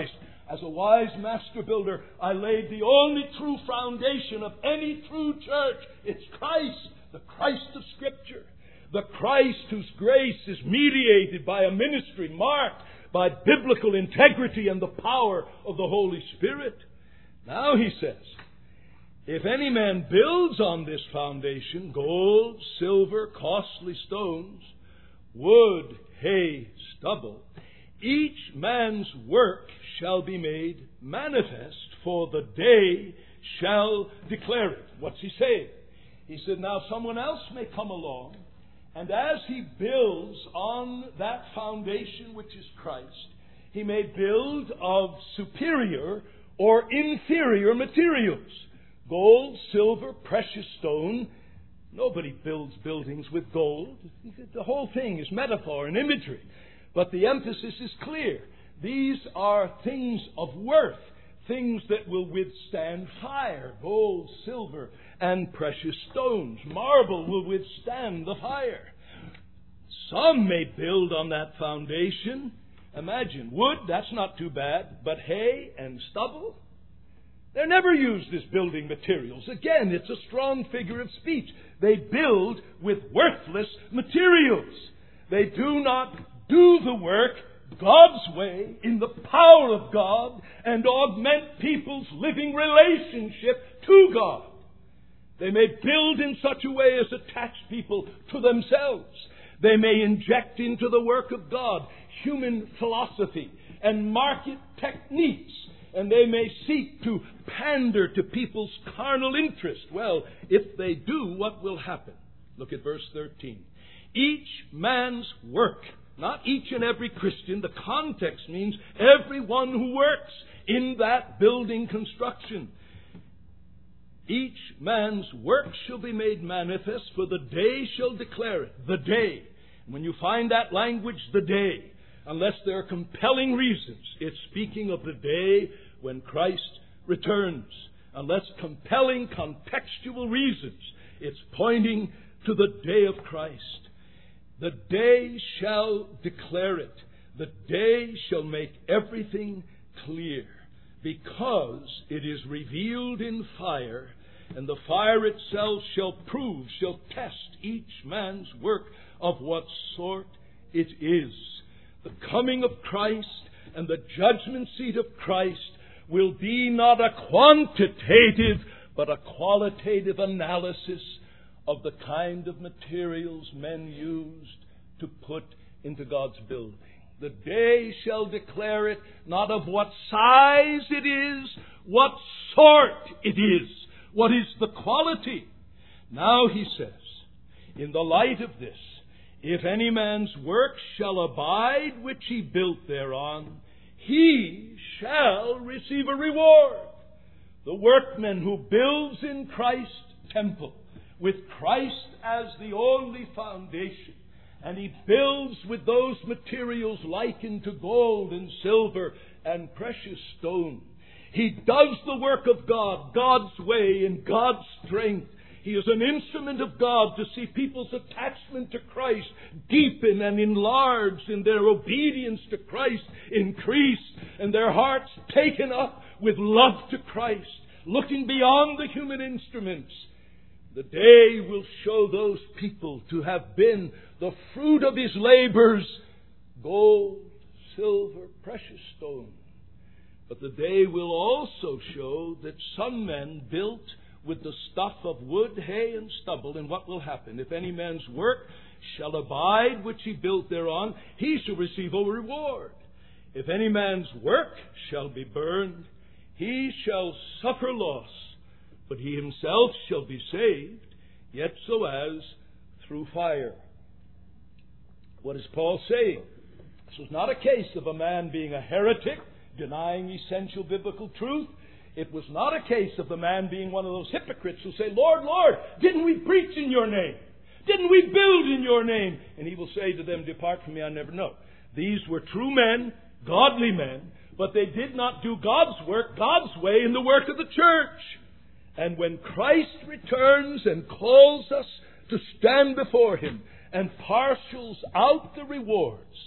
As a wise master builder, I laid the only true foundation of any true church. It's Christ, the Christ of Scripture. The Christ whose grace is mediated by a ministry marked by biblical integrity and the power of the Holy Spirit. Now he says, if any man builds on this foundation gold, silver, costly stones, wood, hay, stubble, each man's work shall be made manifest, for the day shall declare it. What's he saying? He said, now someone else may come along, and as he builds on that foundation which is Christ, he may build of superior or inferior materials. Gold, silver, precious stone. Nobody builds buildings with gold. The whole thing is metaphor and imagery. But the emphasis is clear. These are things of worth, things that will withstand fire. Gold, silver, and precious stones. Marble will withstand the fire. Some may build on that foundation. Imagine, wood, that's not too bad, but hay and stubble? They're never used as building materials. Again, it's a strong figure of speech. They build with worthless materials. They do not do the work God's way, in the power of God, and augment people's living relationship to God. They may build in such a way as attach people to themselves. They may inject into the work of God human philosophy and market techniques, and they may seek to pander to people's carnal interest. Well, if they do, what will happen? Look at verse 13. Each man's work, not each and every Christian, the context means everyone who works in that building construction. Each man's work shall be made manifest, for the day shall declare it. The day. When you find that language, the day, unless there are compelling reasons, it's speaking of the day when Christ returns. Unless compelling contextual reasons, it's pointing to the day of Christ. The day shall declare it. The day shall make everything clear, because it is revealed in fire, and the fire itself shall prove, shall test each man's work of what sort it is. The coming of Christ and the judgment seat of Christ will be not a quantitative, but a qualitative analysis of the kind of materials men used to put into God's building. The day shall declare it, not of what size it is, what sort it is, what is the quality. Now he says, in the light of this, if any man's work shall abide which he built thereon, he shall receive a reward. The workman who builds in Christ's temple, with Christ as the only foundation, and he builds with those materials likened to gold and silver and precious stone. He does the work of God, God's way, in God's strength. He is an instrument of God to see people's attachment to Christ deepen and enlarged, in their obedience to Christ increase, and their hearts taken up with love to Christ, looking beyond the human instruments. The day will show those people to have been the fruit of his labors, gold, silver, precious stone. But the day will also show that some men built with the stuff of wood, hay, and stubble. And what will happen? If any man's work shall abide which he built thereon, he shall receive a reward. If any man's work shall be burned, he shall suffer loss, but he himself shall be saved, yet so as through fire. What is Paul saying? This was not a case of a man being a heretic, denying essential biblical truth. It was not a case of the man being one of those hypocrites who say, Lord, Lord, didn't we preach in your name? Didn't we build in your name? And he will say to them, depart from me, I never know. These were true men, godly men, but they did not do God's work, God's way, in the work of the church. And when Christ returns and calls us to stand before him and parcels out the rewards,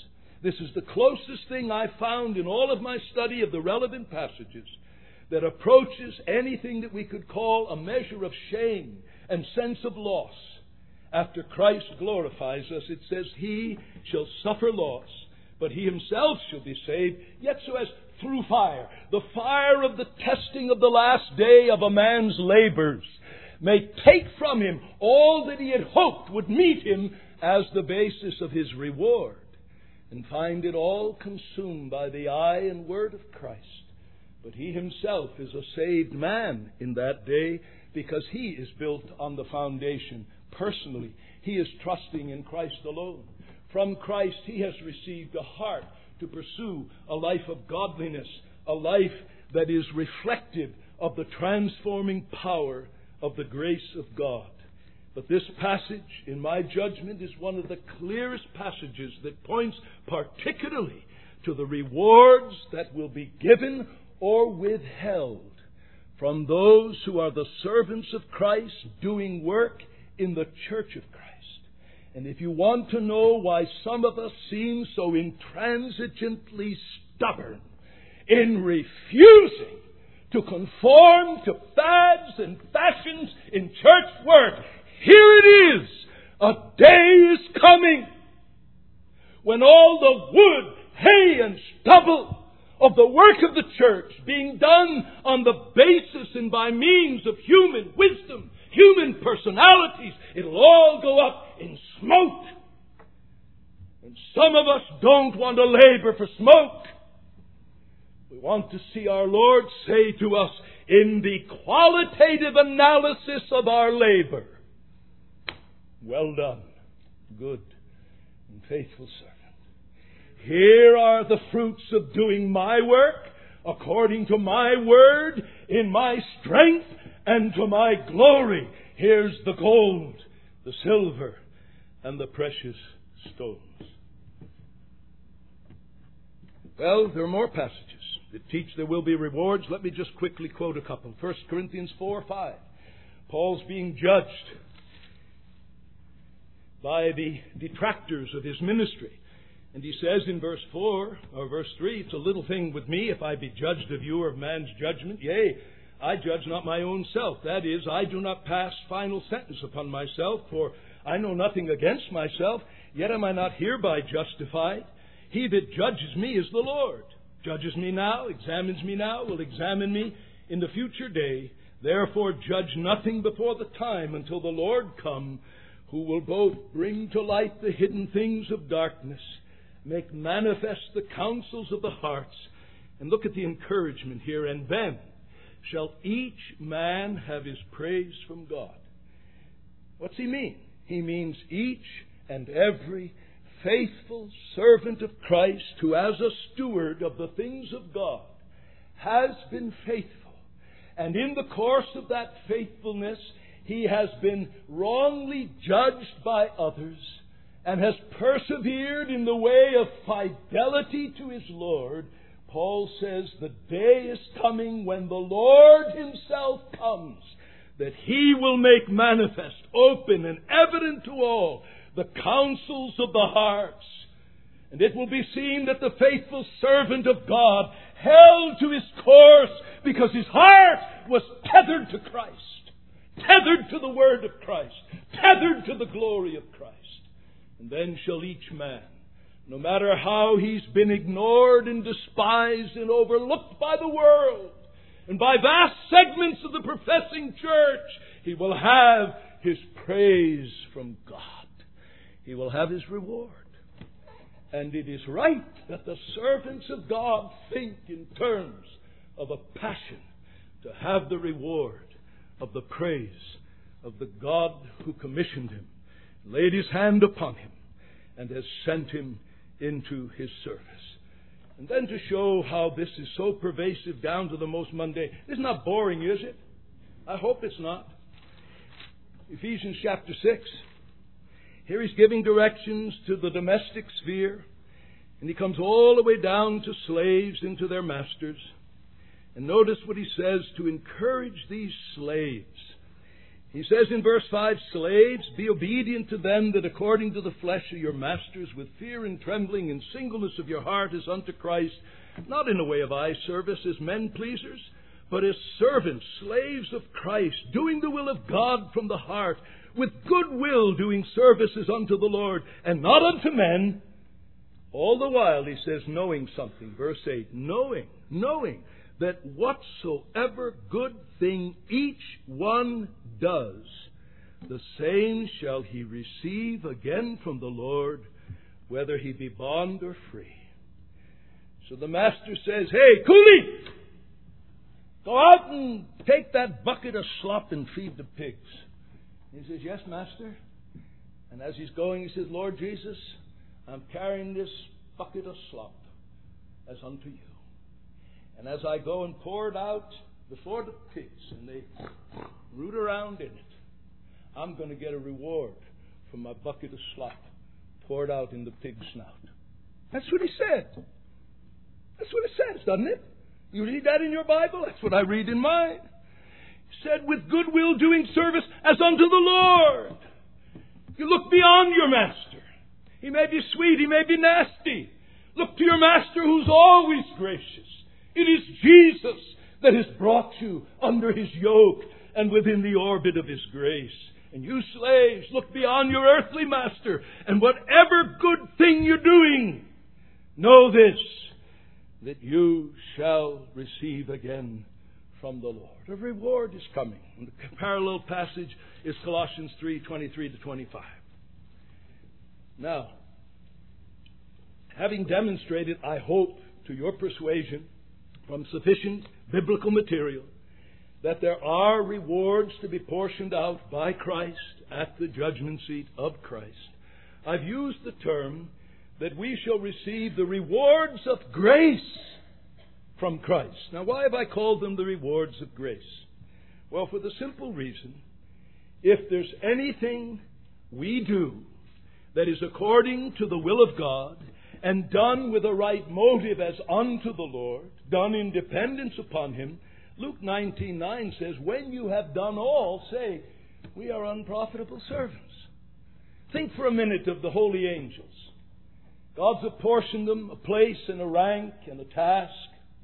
This is the closest thing I've found in all of my study of the relevant passages that approaches anything that we could call a measure of shame and sense of loss. After Christ glorifies us, it says, He shall suffer loss, but He Himself shall be saved, yet so as through fire, the fire of the testing of the last day of a man's labors, may take from him all that he had hoped would meet him as the basis of his reward, and find it all consumed by the eye and word of Christ. But he himself is a saved man in that day, because he is built on the foundation personally. He is trusting in Christ alone. From Christ he has received a heart to pursue a life of godliness, a life that is reflective of the transforming power of the grace of God. But this passage, in my judgment, is one of the clearest passages that points particularly to the rewards that will be given or withheld from those who are the servants of Christ doing work in the church of Christ. And if you want to know why some of us seem so intransigently stubborn in refusing to conform to fads and fashions in church work, here it is. A day is coming when all the wood, hay, and stubble of the work of the church being done on the basis and by means of human wisdom, human personalities, it'll all go up in smoke. And some of us don't want to labor for smoke. We want to see our Lord say to us in the qualitative analysis of our labor, well done, good and faithful servant. Here are the fruits of doing my work according to my word, in my strength and to my glory. Here's the gold, the silver, and the precious stones. Well, there are more passages that teach there will be rewards. Let me just quickly quote a couple. 1 Corinthians 4:5. Paul's being judged by the detractors of his ministry. And he says in verse 4, or verse 3, it's a little thing with me if I be judged of you or of man's judgment. Yea, I judge not my own self. That is, I do not pass final sentence upon myself, for I know nothing against myself, yet am I not hereby justified. He that judges me is the Lord. Judges me now, examines me now, will examine me in the future day. Therefore judge nothing before the time until the Lord come, who will both bring to light the hidden things of darkness, make manifest the counsels of the hearts. And look at the encouragement here. And then shall each man have his praise from God. What's he mean? He means each and every faithful servant of Christ who, as a steward of the things of God, has been faithful. And in the course of that faithfulness, he has been wrongly judged by others and has persevered in the way of fidelity to his Lord. Paul says the day is coming when the Lord himself comes, that he will make manifest, open, and evident to all the counsels of the hearts. And it will be seen that the faithful servant of God held to his course because his heart was tethered to Christ, tethered to the word of Christ, tethered to the glory of Christ. And then shall each man, no matter how he's been ignored and despised and overlooked by the world and by vast segments of the professing church, he will have his praise from God. He will have his reward. And it is right that the servants of God think in terms of a passion to have the reward of the praise of the God who commissioned him, laid his hand upon him, and has sent him into his service. And then to show how this is so pervasive down to the most mundane. It's not boring, is it? I hope it's not. Ephesians chapter 6. Here he's giving directions to the domestic sphere. And he comes all the way down to slaves and to their masters. And notice what he says to encourage these slaves. He says in verse 5, "Slaves, be obedient to them that according to the flesh are your masters, with fear and trembling and singleness of your heart as unto Christ, not in a way of eye service as men pleasers, but as servants, slaves of Christ, doing the will of God from the heart, with good will doing service as unto the Lord, and not unto men." All the while, he says, knowing something. Verse 8, knowing that whatsoever good thing each one does, the same shall he receive again from the Lord, whether he be bond or free. So the master says, "Hey, coolie, go out and take that bucket of slop and feed the pigs." He says, "Yes, master." And as he's going, he says, "Lord Jesus, I'm carrying this bucket of slop as unto you. And as I go and pour it out before the pigs, and they root around in it, I'm going to get a reward from my bucket of slop poured out in the pig's snout." That's what he said. That's what it says, doesn't it? You read that in your Bible? That's what I read in mine. He said, "With good will doing service as unto the Lord." You look beyond your master. He may be sweet, he may be nasty. Look to your master who's always gracious. It is Jesus that has brought you under his yoke and within the orbit of his grace. And you slaves, look beyond your earthly master, and whatever good thing you're doing, know this, that you shall receive again from the Lord. A reward is coming. And the parallel passage is Colossians 3:23-25. Now, having demonstrated, I hope, to your persuasion from sufficient biblical material, that there are rewards to be portioned out by Christ at the judgment seat of Christ, I've used the term that we shall receive the rewards of grace from Christ. Now, why have I called them the rewards of grace? Well, for the simple reason, if there's anything we do that is according to the will of God and done with a right motive as unto the Lord, done in dependence upon Him, Luke 19:9 says, "When you have done all, say, we are unprofitable servants." Think for a minute of the holy angels. God's apportioned them a place and a rank and a task.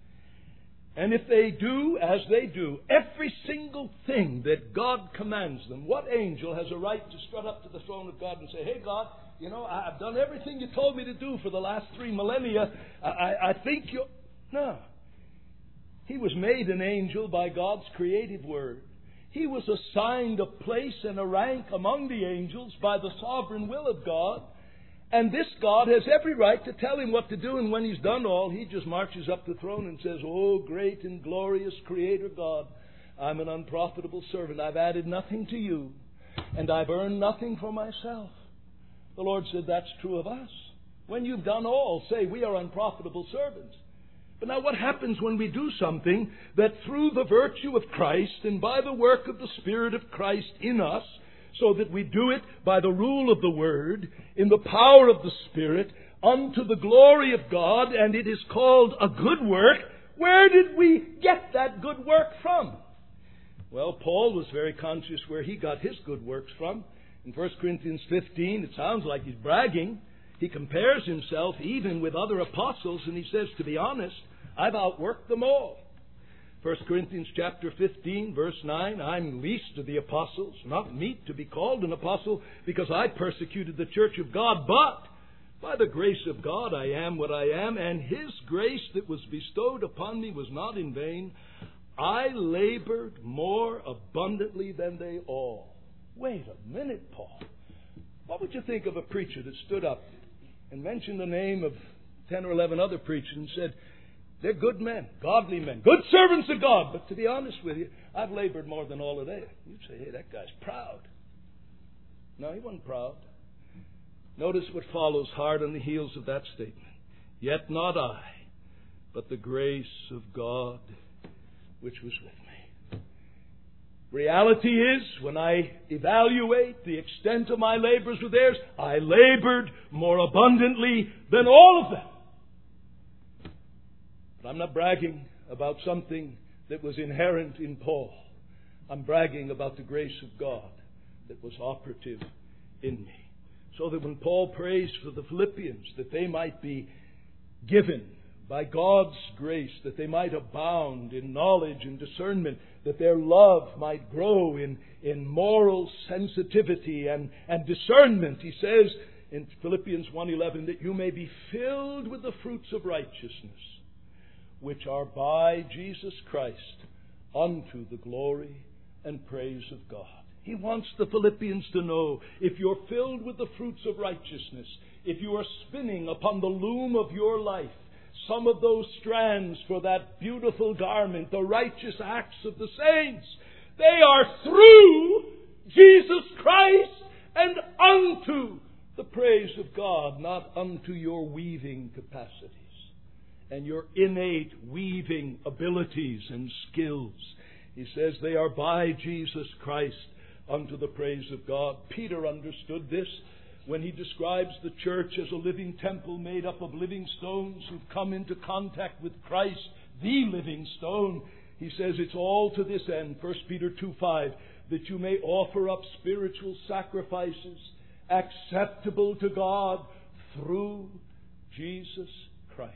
And if they do as they do every single thing that God commands them, what angel has a right to strut up to the throne of God and say, "Hey God, I've done everything you told me to do for the last 3 millennia. I think you..." No. He was made an angel by God's creative word. He was assigned a place and a rank among the angels by the sovereign will of God. And this God has every right to tell him what to do, and when he's done all, he just marches up the throne and says, "Oh, great and glorious Creator God, I'm an unprofitable servant. I've added nothing to you, and I've earned nothing for myself." The Lord said that's true of us. When you've done all, say, "We are unprofitable servants." But now what happens when we do something that through the virtue of Christ and by the work of the Spirit of Christ in us, so that we do it by the rule of the Word, in the power of the Spirit, unto the glory of God, and it is called a good work? Where did we get that good work from? Well, Paul was very conscious where he got his good works from. In 1 Corinthians 15, it sounds like he's bragging. He compares himself even with other apostles, and he says, to be honest, I've outworked them all. 1 Corinthians chapter 15, verse 9, "I'm least of the apostles, not meet to be called an apostle, because I persecuted the church of God. But by the grace of God I am what I am, and His grace that was bestowed upon me was not in vain. I labored more abundantly than they all." Wait a minute, Paul. What would you think of a preacher that stood up and mentioned the name of 10 or 11 other preachers and said, "They're good men, godly men, good servants of God, but to be honest with you, I've labored more than all of them"? You'd say, "Hey, that guy's proud." No, he wasn't proud. Notice what follows hard on the heels of that statement. "Yet not I, but the grace of God which was with me." Reality is, when I evaluate the extent of my labors with theirs, I labored more abundantly than all of them. But I'm not bragging about something that was inherent in Paul. I'm bragging about the grace of God that was operative in me. So that when Paul prays for the Philippians, that they might be given by God's grace, that they might abound in knowledge and discernment, that their love might grow in moral sensitivity and discernment. He says in Philippians 1:11 that you may be filled with the fruits of righteousness, which are by Jesus Christ unto the glory and praise of God. He wants the Philippians to know, if you're filled with the fruits of righteousness, if you are spinning upon the loom of your life some of those strands for that beautiful garment, the righteous acts of the saints, they are through Jesus Christ and unto the praise of God, not unto your weaving capacities and your innate weaving abilities and skills. He says they are by Jesus Christ unto the praise of God. Peter understood this when he describes the church as a living temple made up of living stones who've come into contact with Christ, the living stone. He says it's all to this end, 1 Peter 2:5, that you may offer up spiritual sacrifices acceptable to God through Jesus Christ.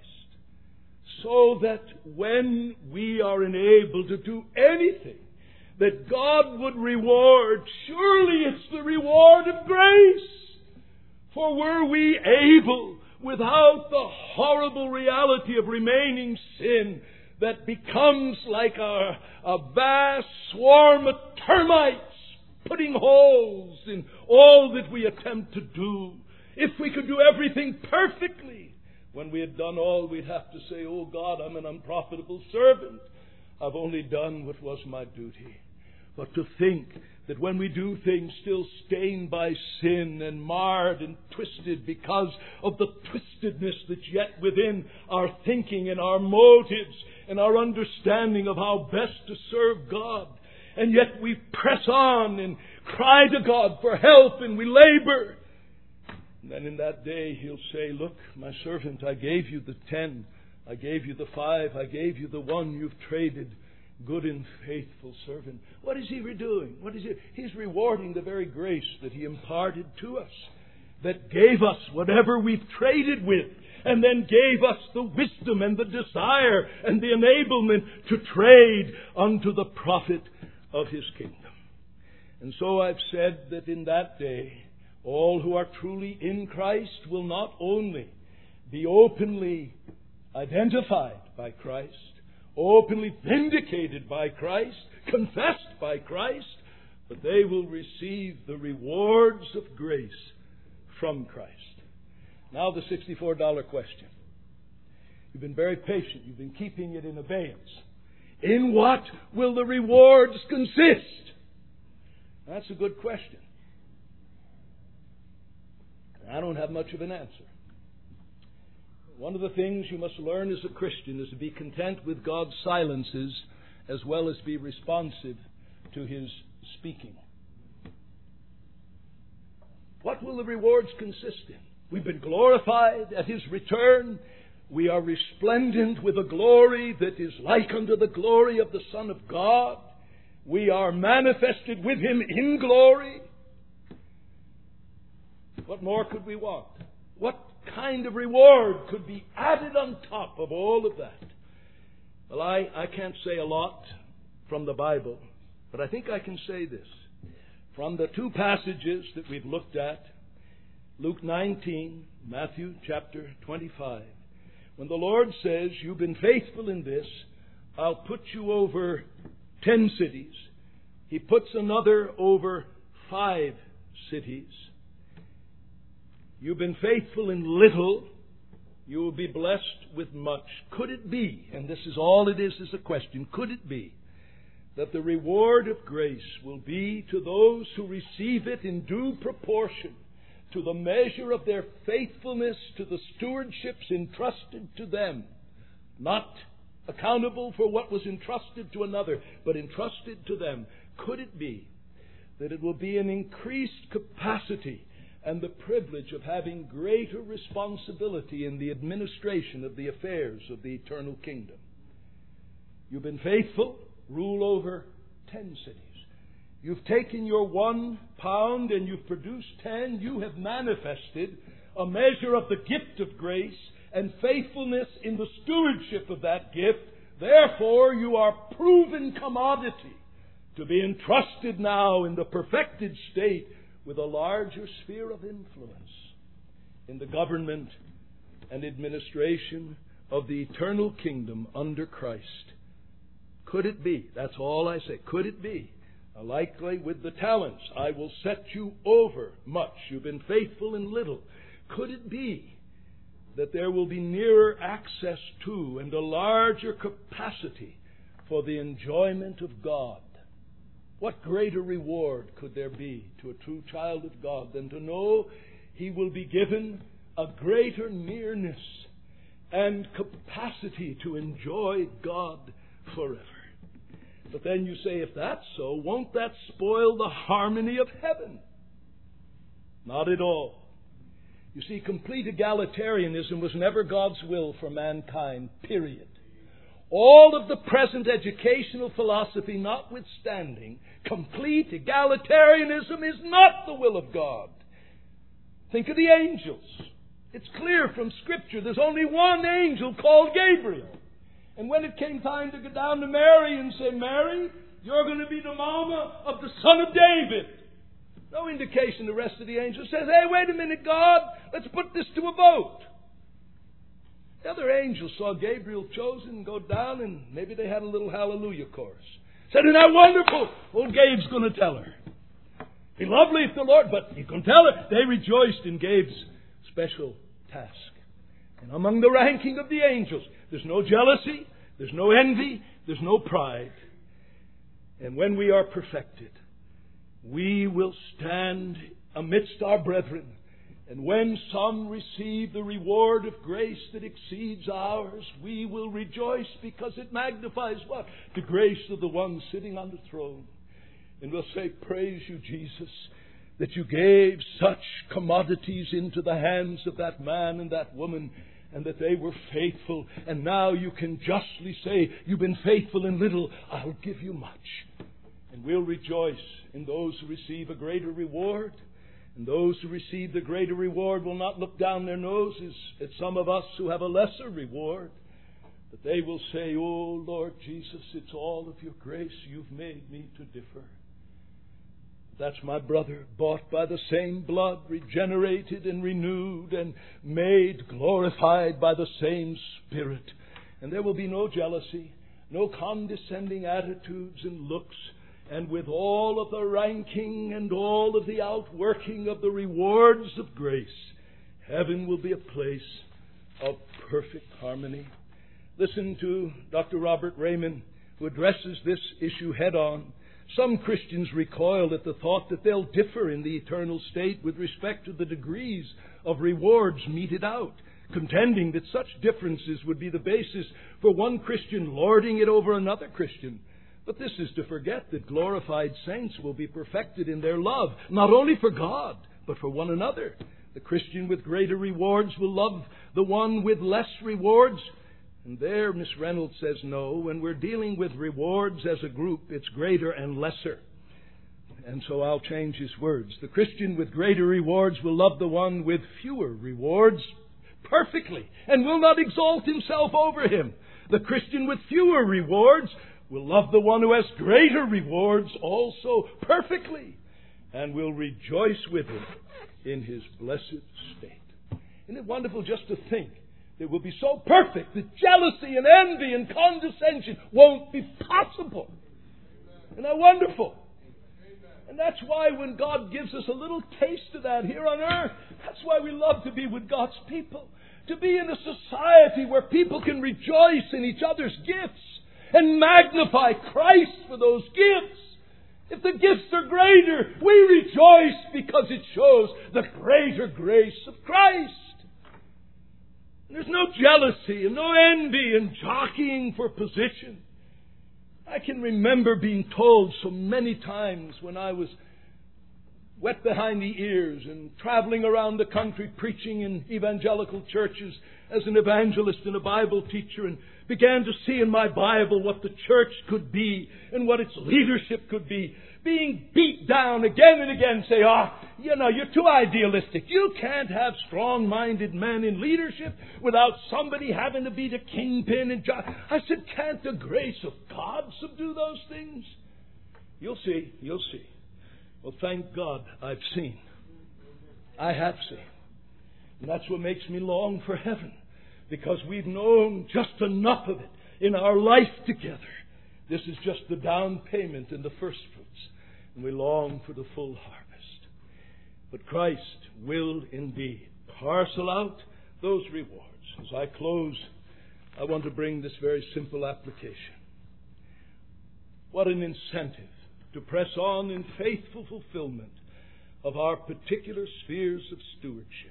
So that when we are enabled to do anything that God would reward, surely it's the reward of grace. For were we able, without the horrible reality of remaining sin that becomes like a vast swarm of termites putting holes in all that we attempt to do, if we could do everything perfectly, when we had done all, we'd have to say, oh God, I'm an unprofitable servant. I've only done what was my duty. But to think that when we do things still stained by sin and marred and twisted because of the twistedness that's yet within our thinking and our motives and our understanding of how best to serve God, and yet we press on and cry to God for help and we labor. And then in that day He'll say, look, my servant, I gave you the 10, I gave you the 5, I gave you the 1 you've traded. Good and faithful servant. What is He doing? He's rewarding the very grace that He imparted to us, that gave us whatever we've traded with, and then gave us the wisdom and the desire and the enablement to trade unto the profit of His kingdom. And so I've said that in that day, all who are truly in Christ will not only be openly identified by Christ, openly vindicated by Christ, confessed by Christ, but they will receive the rewards of grace from Christ. Now the $64 question. You've been very patient. You've been keeping it in abeyance. In what will the rewards consist? That's a good question. I don't have much of an answer. One of the things you must learn as a Christian is to be content with God's silences as well as be responsive to His speaking. What will the rewards consist in? We've been glorified at His return. We are resplendent with a glory that is like unto the glory of the Son of God. We are manifested with Him in glory. What more could we want? What kind of reward could be added on top of all of that? Well, I can't say a lot from the Bible, but I think I can say this. From the two passages that we've looked at, Luke 19, Matthew chapter 25, when the Lord says, you've been faithful in this, I'll put you over 10 cities. He puts another over 5 cities. You've been faithful in little, you will be blessed with much. Could it be, and this is all it is a question, could it be that the reward of grace will be to those who receive it in due proportion to the measure of their faithfulness to the stewardships entrusted to them, not accountable for what was entrusted to another, but entrusted to them? Could it be that it will be an increased capacity and the privilege of having greater responsibility in the administration of the affairs of the eternal kingdom? You've been faithful, rule over 10 cities. You've taken your 1 pound and you've produced 10. You have manifested a measure of the gift of grace and faithfulness in the stewardship of that gift. Therefore, you are proven commodity to be entrusted now in the perfected state with a larger sphere of influence in the government and administration of the eternal kingdom under Christ. Could it be? That's all I say. Could it be? Likely with the talents, I will set you over much. You've been faithful in little. Could it be that there will be nearer access to and a larger capacity for the enjoyment of God? What greater reward could there be to a true child of God than to know he will be given a greater nearness and capacity to enjoy God forever? But then you say, if that's so, won't that spoil the harmony of heaven? Not at all. You see, complete egalitarianism was never God's will for mankind, period. All of the present educational philosophy notwithstanding, complete egalitarianism is not the will of God. Think of the angels. It's clear from Scripture there's only one angel called Gabriel. And when it came time to go down to Mary and say, Mary, you're going to be the mama of the Son of David. No indication the rest of the angels says, hey, wait a minute, God, let's put this to a vote. The other angels saw Gabriel chosen and go down, and maybe they had a little hallelujah chorus. Said, isn't that wonderful? Old Gabe's going to tell her. Be lovely if the Lord, but he's going to tell her. They rejoiced in Gabe's special task. And among the ranking of the angels, there's no jealousy, there's no envy, there's no pride. And when we are perfected, we will stand amidst our brethren. And when some receive the reward of grace that exceeds ours, we will rejoice because it magnifies what? The grace of the one sitting on the throne. And we'll say, praise you, Jesus, that you gave such commodities into the hands of that man and that woman, and that they were faithful. And now you can justly say, you've been faithful in little, I'll give you much. And we'll rejoice in those who receive a greater reward. And those who receive the greater reward will not look down their noses at some of us who have a lesser reward. But they will say, oh Lord Jesus, it's all of your grace. You've made me to differ. That's my brother, bought by the same blood, regenerated and renewed and made glorified by the same Spirit. And there will be no jealousy, no condescending attitudes and looks. And with all of the ranking and all of the outworking of the rewards of grace, heaven will be a place of perfect harmony. Listen to Dr. Robert Raymond, who addresses this issue head on. Some Christians recoil at the thought that they'll differ in the eternal state with respect to the degrees of rewards meted out, contending that such differences would be the basis for one Christian lording it over another Christian. But this is to forget that glorified saints will be perfected in their love, not only for God, but for one another. The Christian with greater rewards will love the one with less rewards. And there, Miss Reynolds says, no, when we're dealing with rewards as a group, it's greater and lesser. And so I'll change his words. The Christian with greater rewards will love the one with fewer rewards perfectly and will not exalt himself over him. The Christian with fewer rewards will love the one who has greater rewards also perfectly and will rejoice with him in his blessed state. Isn't it wonderful just to think it will be so perfect that jealousy and envy and condescension won't be possible? Isn't that wonderful? And that's why when God gives us a little taste of that here on earth, that's why we love to be with God's people. To be in a society where people can rejoice in each other's gifts and magnify Christ for those gifts. If the gifts are greater, we rejoice because it shows the greater grace of Christ. And there's no jealousy and no envy and jockeying for position. I can remember being told so many times when I was wet behind the ears and traveling around the country preaching in evangelical churches as an evangelist and a Bible teacher and began to see in my Bible what the church could be and what its leadership could be, being beat down again and again, say, you're too idealistic. You can't have strong-minded men in leadership without somebody having to be the kingpin. I said, can't the grace of God subdue those things? You'll see. Well, thank God I've seen. I have seen. And that's what makes me long for heaven, because we've known just enough of it in our life together. This is just the down payment and the first fruits, and we long for the full harvest. But Christ will indeed parcel out those rewards. As I close, I want to bring this very simple application. What an incentive to press on in faithful fulfillment of our particular spheres of stewardship.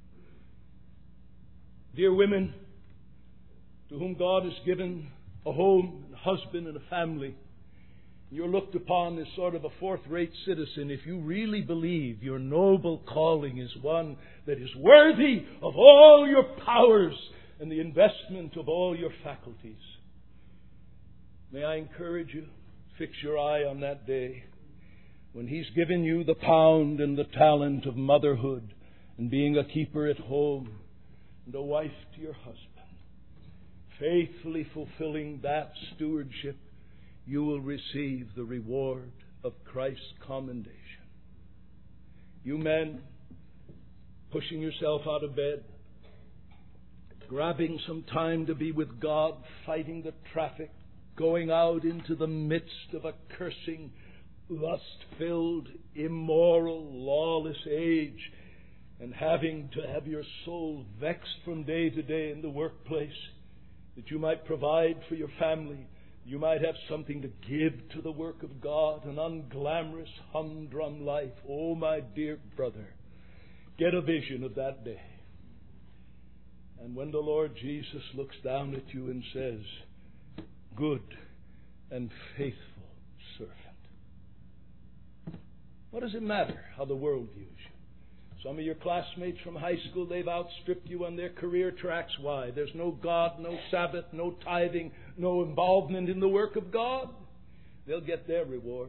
Dear women, to whom God has given a home, a husband, and a family, you're looked upon as sort of a fourth-rate citizen if you really believe your noble calling is one that is worthy of all your powers and the investment of all your faculties. May I encourage you, fix your eye on that day when He's given you the pound and the talent of motherhood and being a keeper at home and a wife to your husband. Faithfully fulfilling that stewardship, you will receive the reward of Christ's commendation. You men, pushing yourself out of bed, grabbing some time to be with God, fighting the traffic, going out into the midst of a cursing, lust-filled, immoral, lawless age, and having to have your soul vexed from day to day in the workplace, that you might provide for your family, you might have something to give to the work of God, an unglamorous, humdrum life. Oh, my dear brother, get a vision of that day. And when the Lord Jesus looks down at you and says, "Good and faithful servant," what does it matter how the world views you? Some of your classmates from high school, they've outstripped you on their career tracks. Why? There's no God, no Sabbath, no tithing, no involvement in the work of God. They'll get their reward.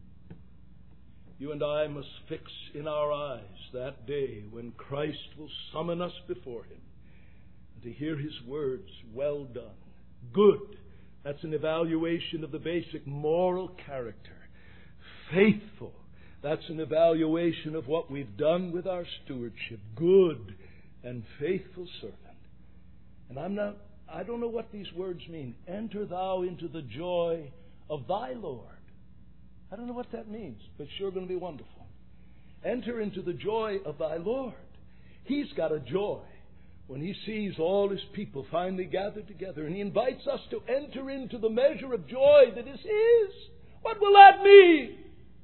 You and I must fix in our eyes that day when Christ will summon us before Him and to hear His words, "Well done." Good. That's an evaluation of the basic moral character. Faithful. That's an evaluation of what we've done with our stewardship. Good and faithful servant. And I don't know what these words mean. Enter thou into the joy of thy Lord. I don't know what that means, but it's sure going to be wonderful. Enter into the joy of thy Lord. He's got a joy when He sees all His people finally gathered together, and He invites us to enter into the measure of joy that is His. What will that mean?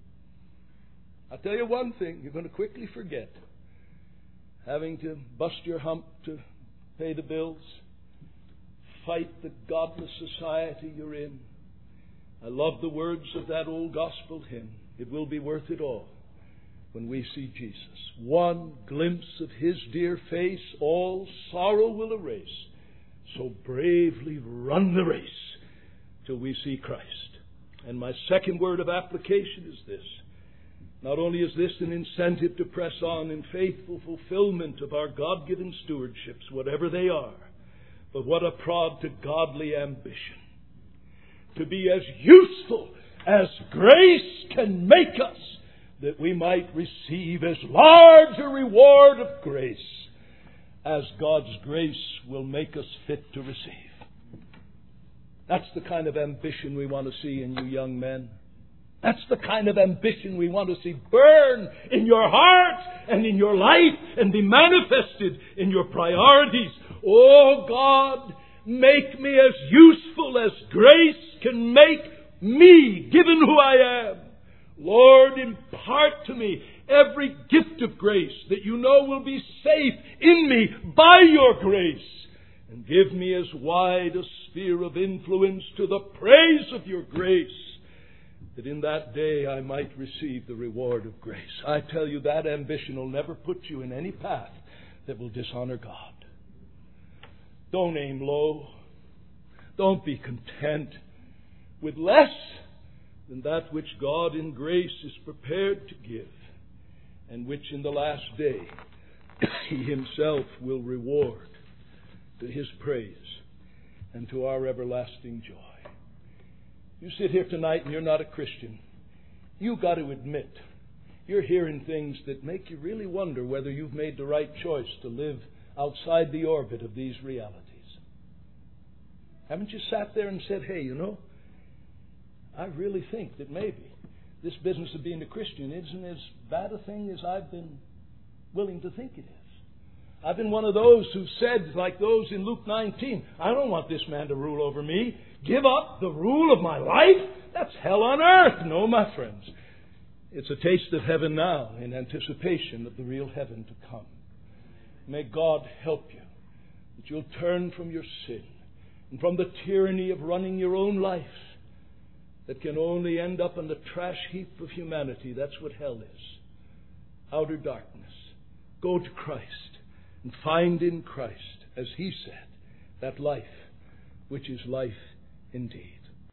I'll tell you one thing you're going to quickly forget. Having to bust your hump to pay the bills, fight the godless society you're in. I love the words of that old gospel hymn. It will be worth it all when we see Jesus. One glimpse of His dear face, all sorrow will erase. So bravely run the race till we see Christ. And my second word of application is this. Not only is this an incentive to press on in faithful fulfillment of our God-given stewardships, whatever they are, but what a prod to godly ambition. To be as useful as grace can make us, that we might receive as large a reward of grace as God's grace will make us fit to receive. That's the kind of ambition we want to see in you young men. That's the kind of ambition we want to see burn in your heart and in your life and be manifested in your priorities. Oh God, make me as useful as grace can make me, given who I am. Lord, impart to me every gift of grace that you know will be safe in me by your grace. And give me as wide a sphere of influence to the praise of your grace, that in that day I might receive the reward of grace. I tell you, that ambition will never put you in any path that will dishonor God. Don't aim low. Don't be content with less than that which God in grace is prepared to give, and which in the last day He Himself will reward to His praise and to our everlasting joy. You sit here tonight and you're not a Christian. You've got to admit you're hearing things that make you really wonder whether you've made the right choice to live outside the orbit of these realities. Haven't you sat there and said, hey, I really think that maybe this business of being a Christian isn't as bad a thing as I've been willing to think it is. I've been one of those who said, like those in Luke 19, I don't want this man to rule over me. Give up the rule of my life? That's hell on earth. No, my friends. It's a taste of heaven now in anticipation of the real heaven to come. May God help you that you'll turn from your sin and from the tyranny of running your own life that can only end up in the trash heap of humanity. That's what hell is. Outer darkness. Go to Christ and find in Christ, as He said, that life which is life indeed.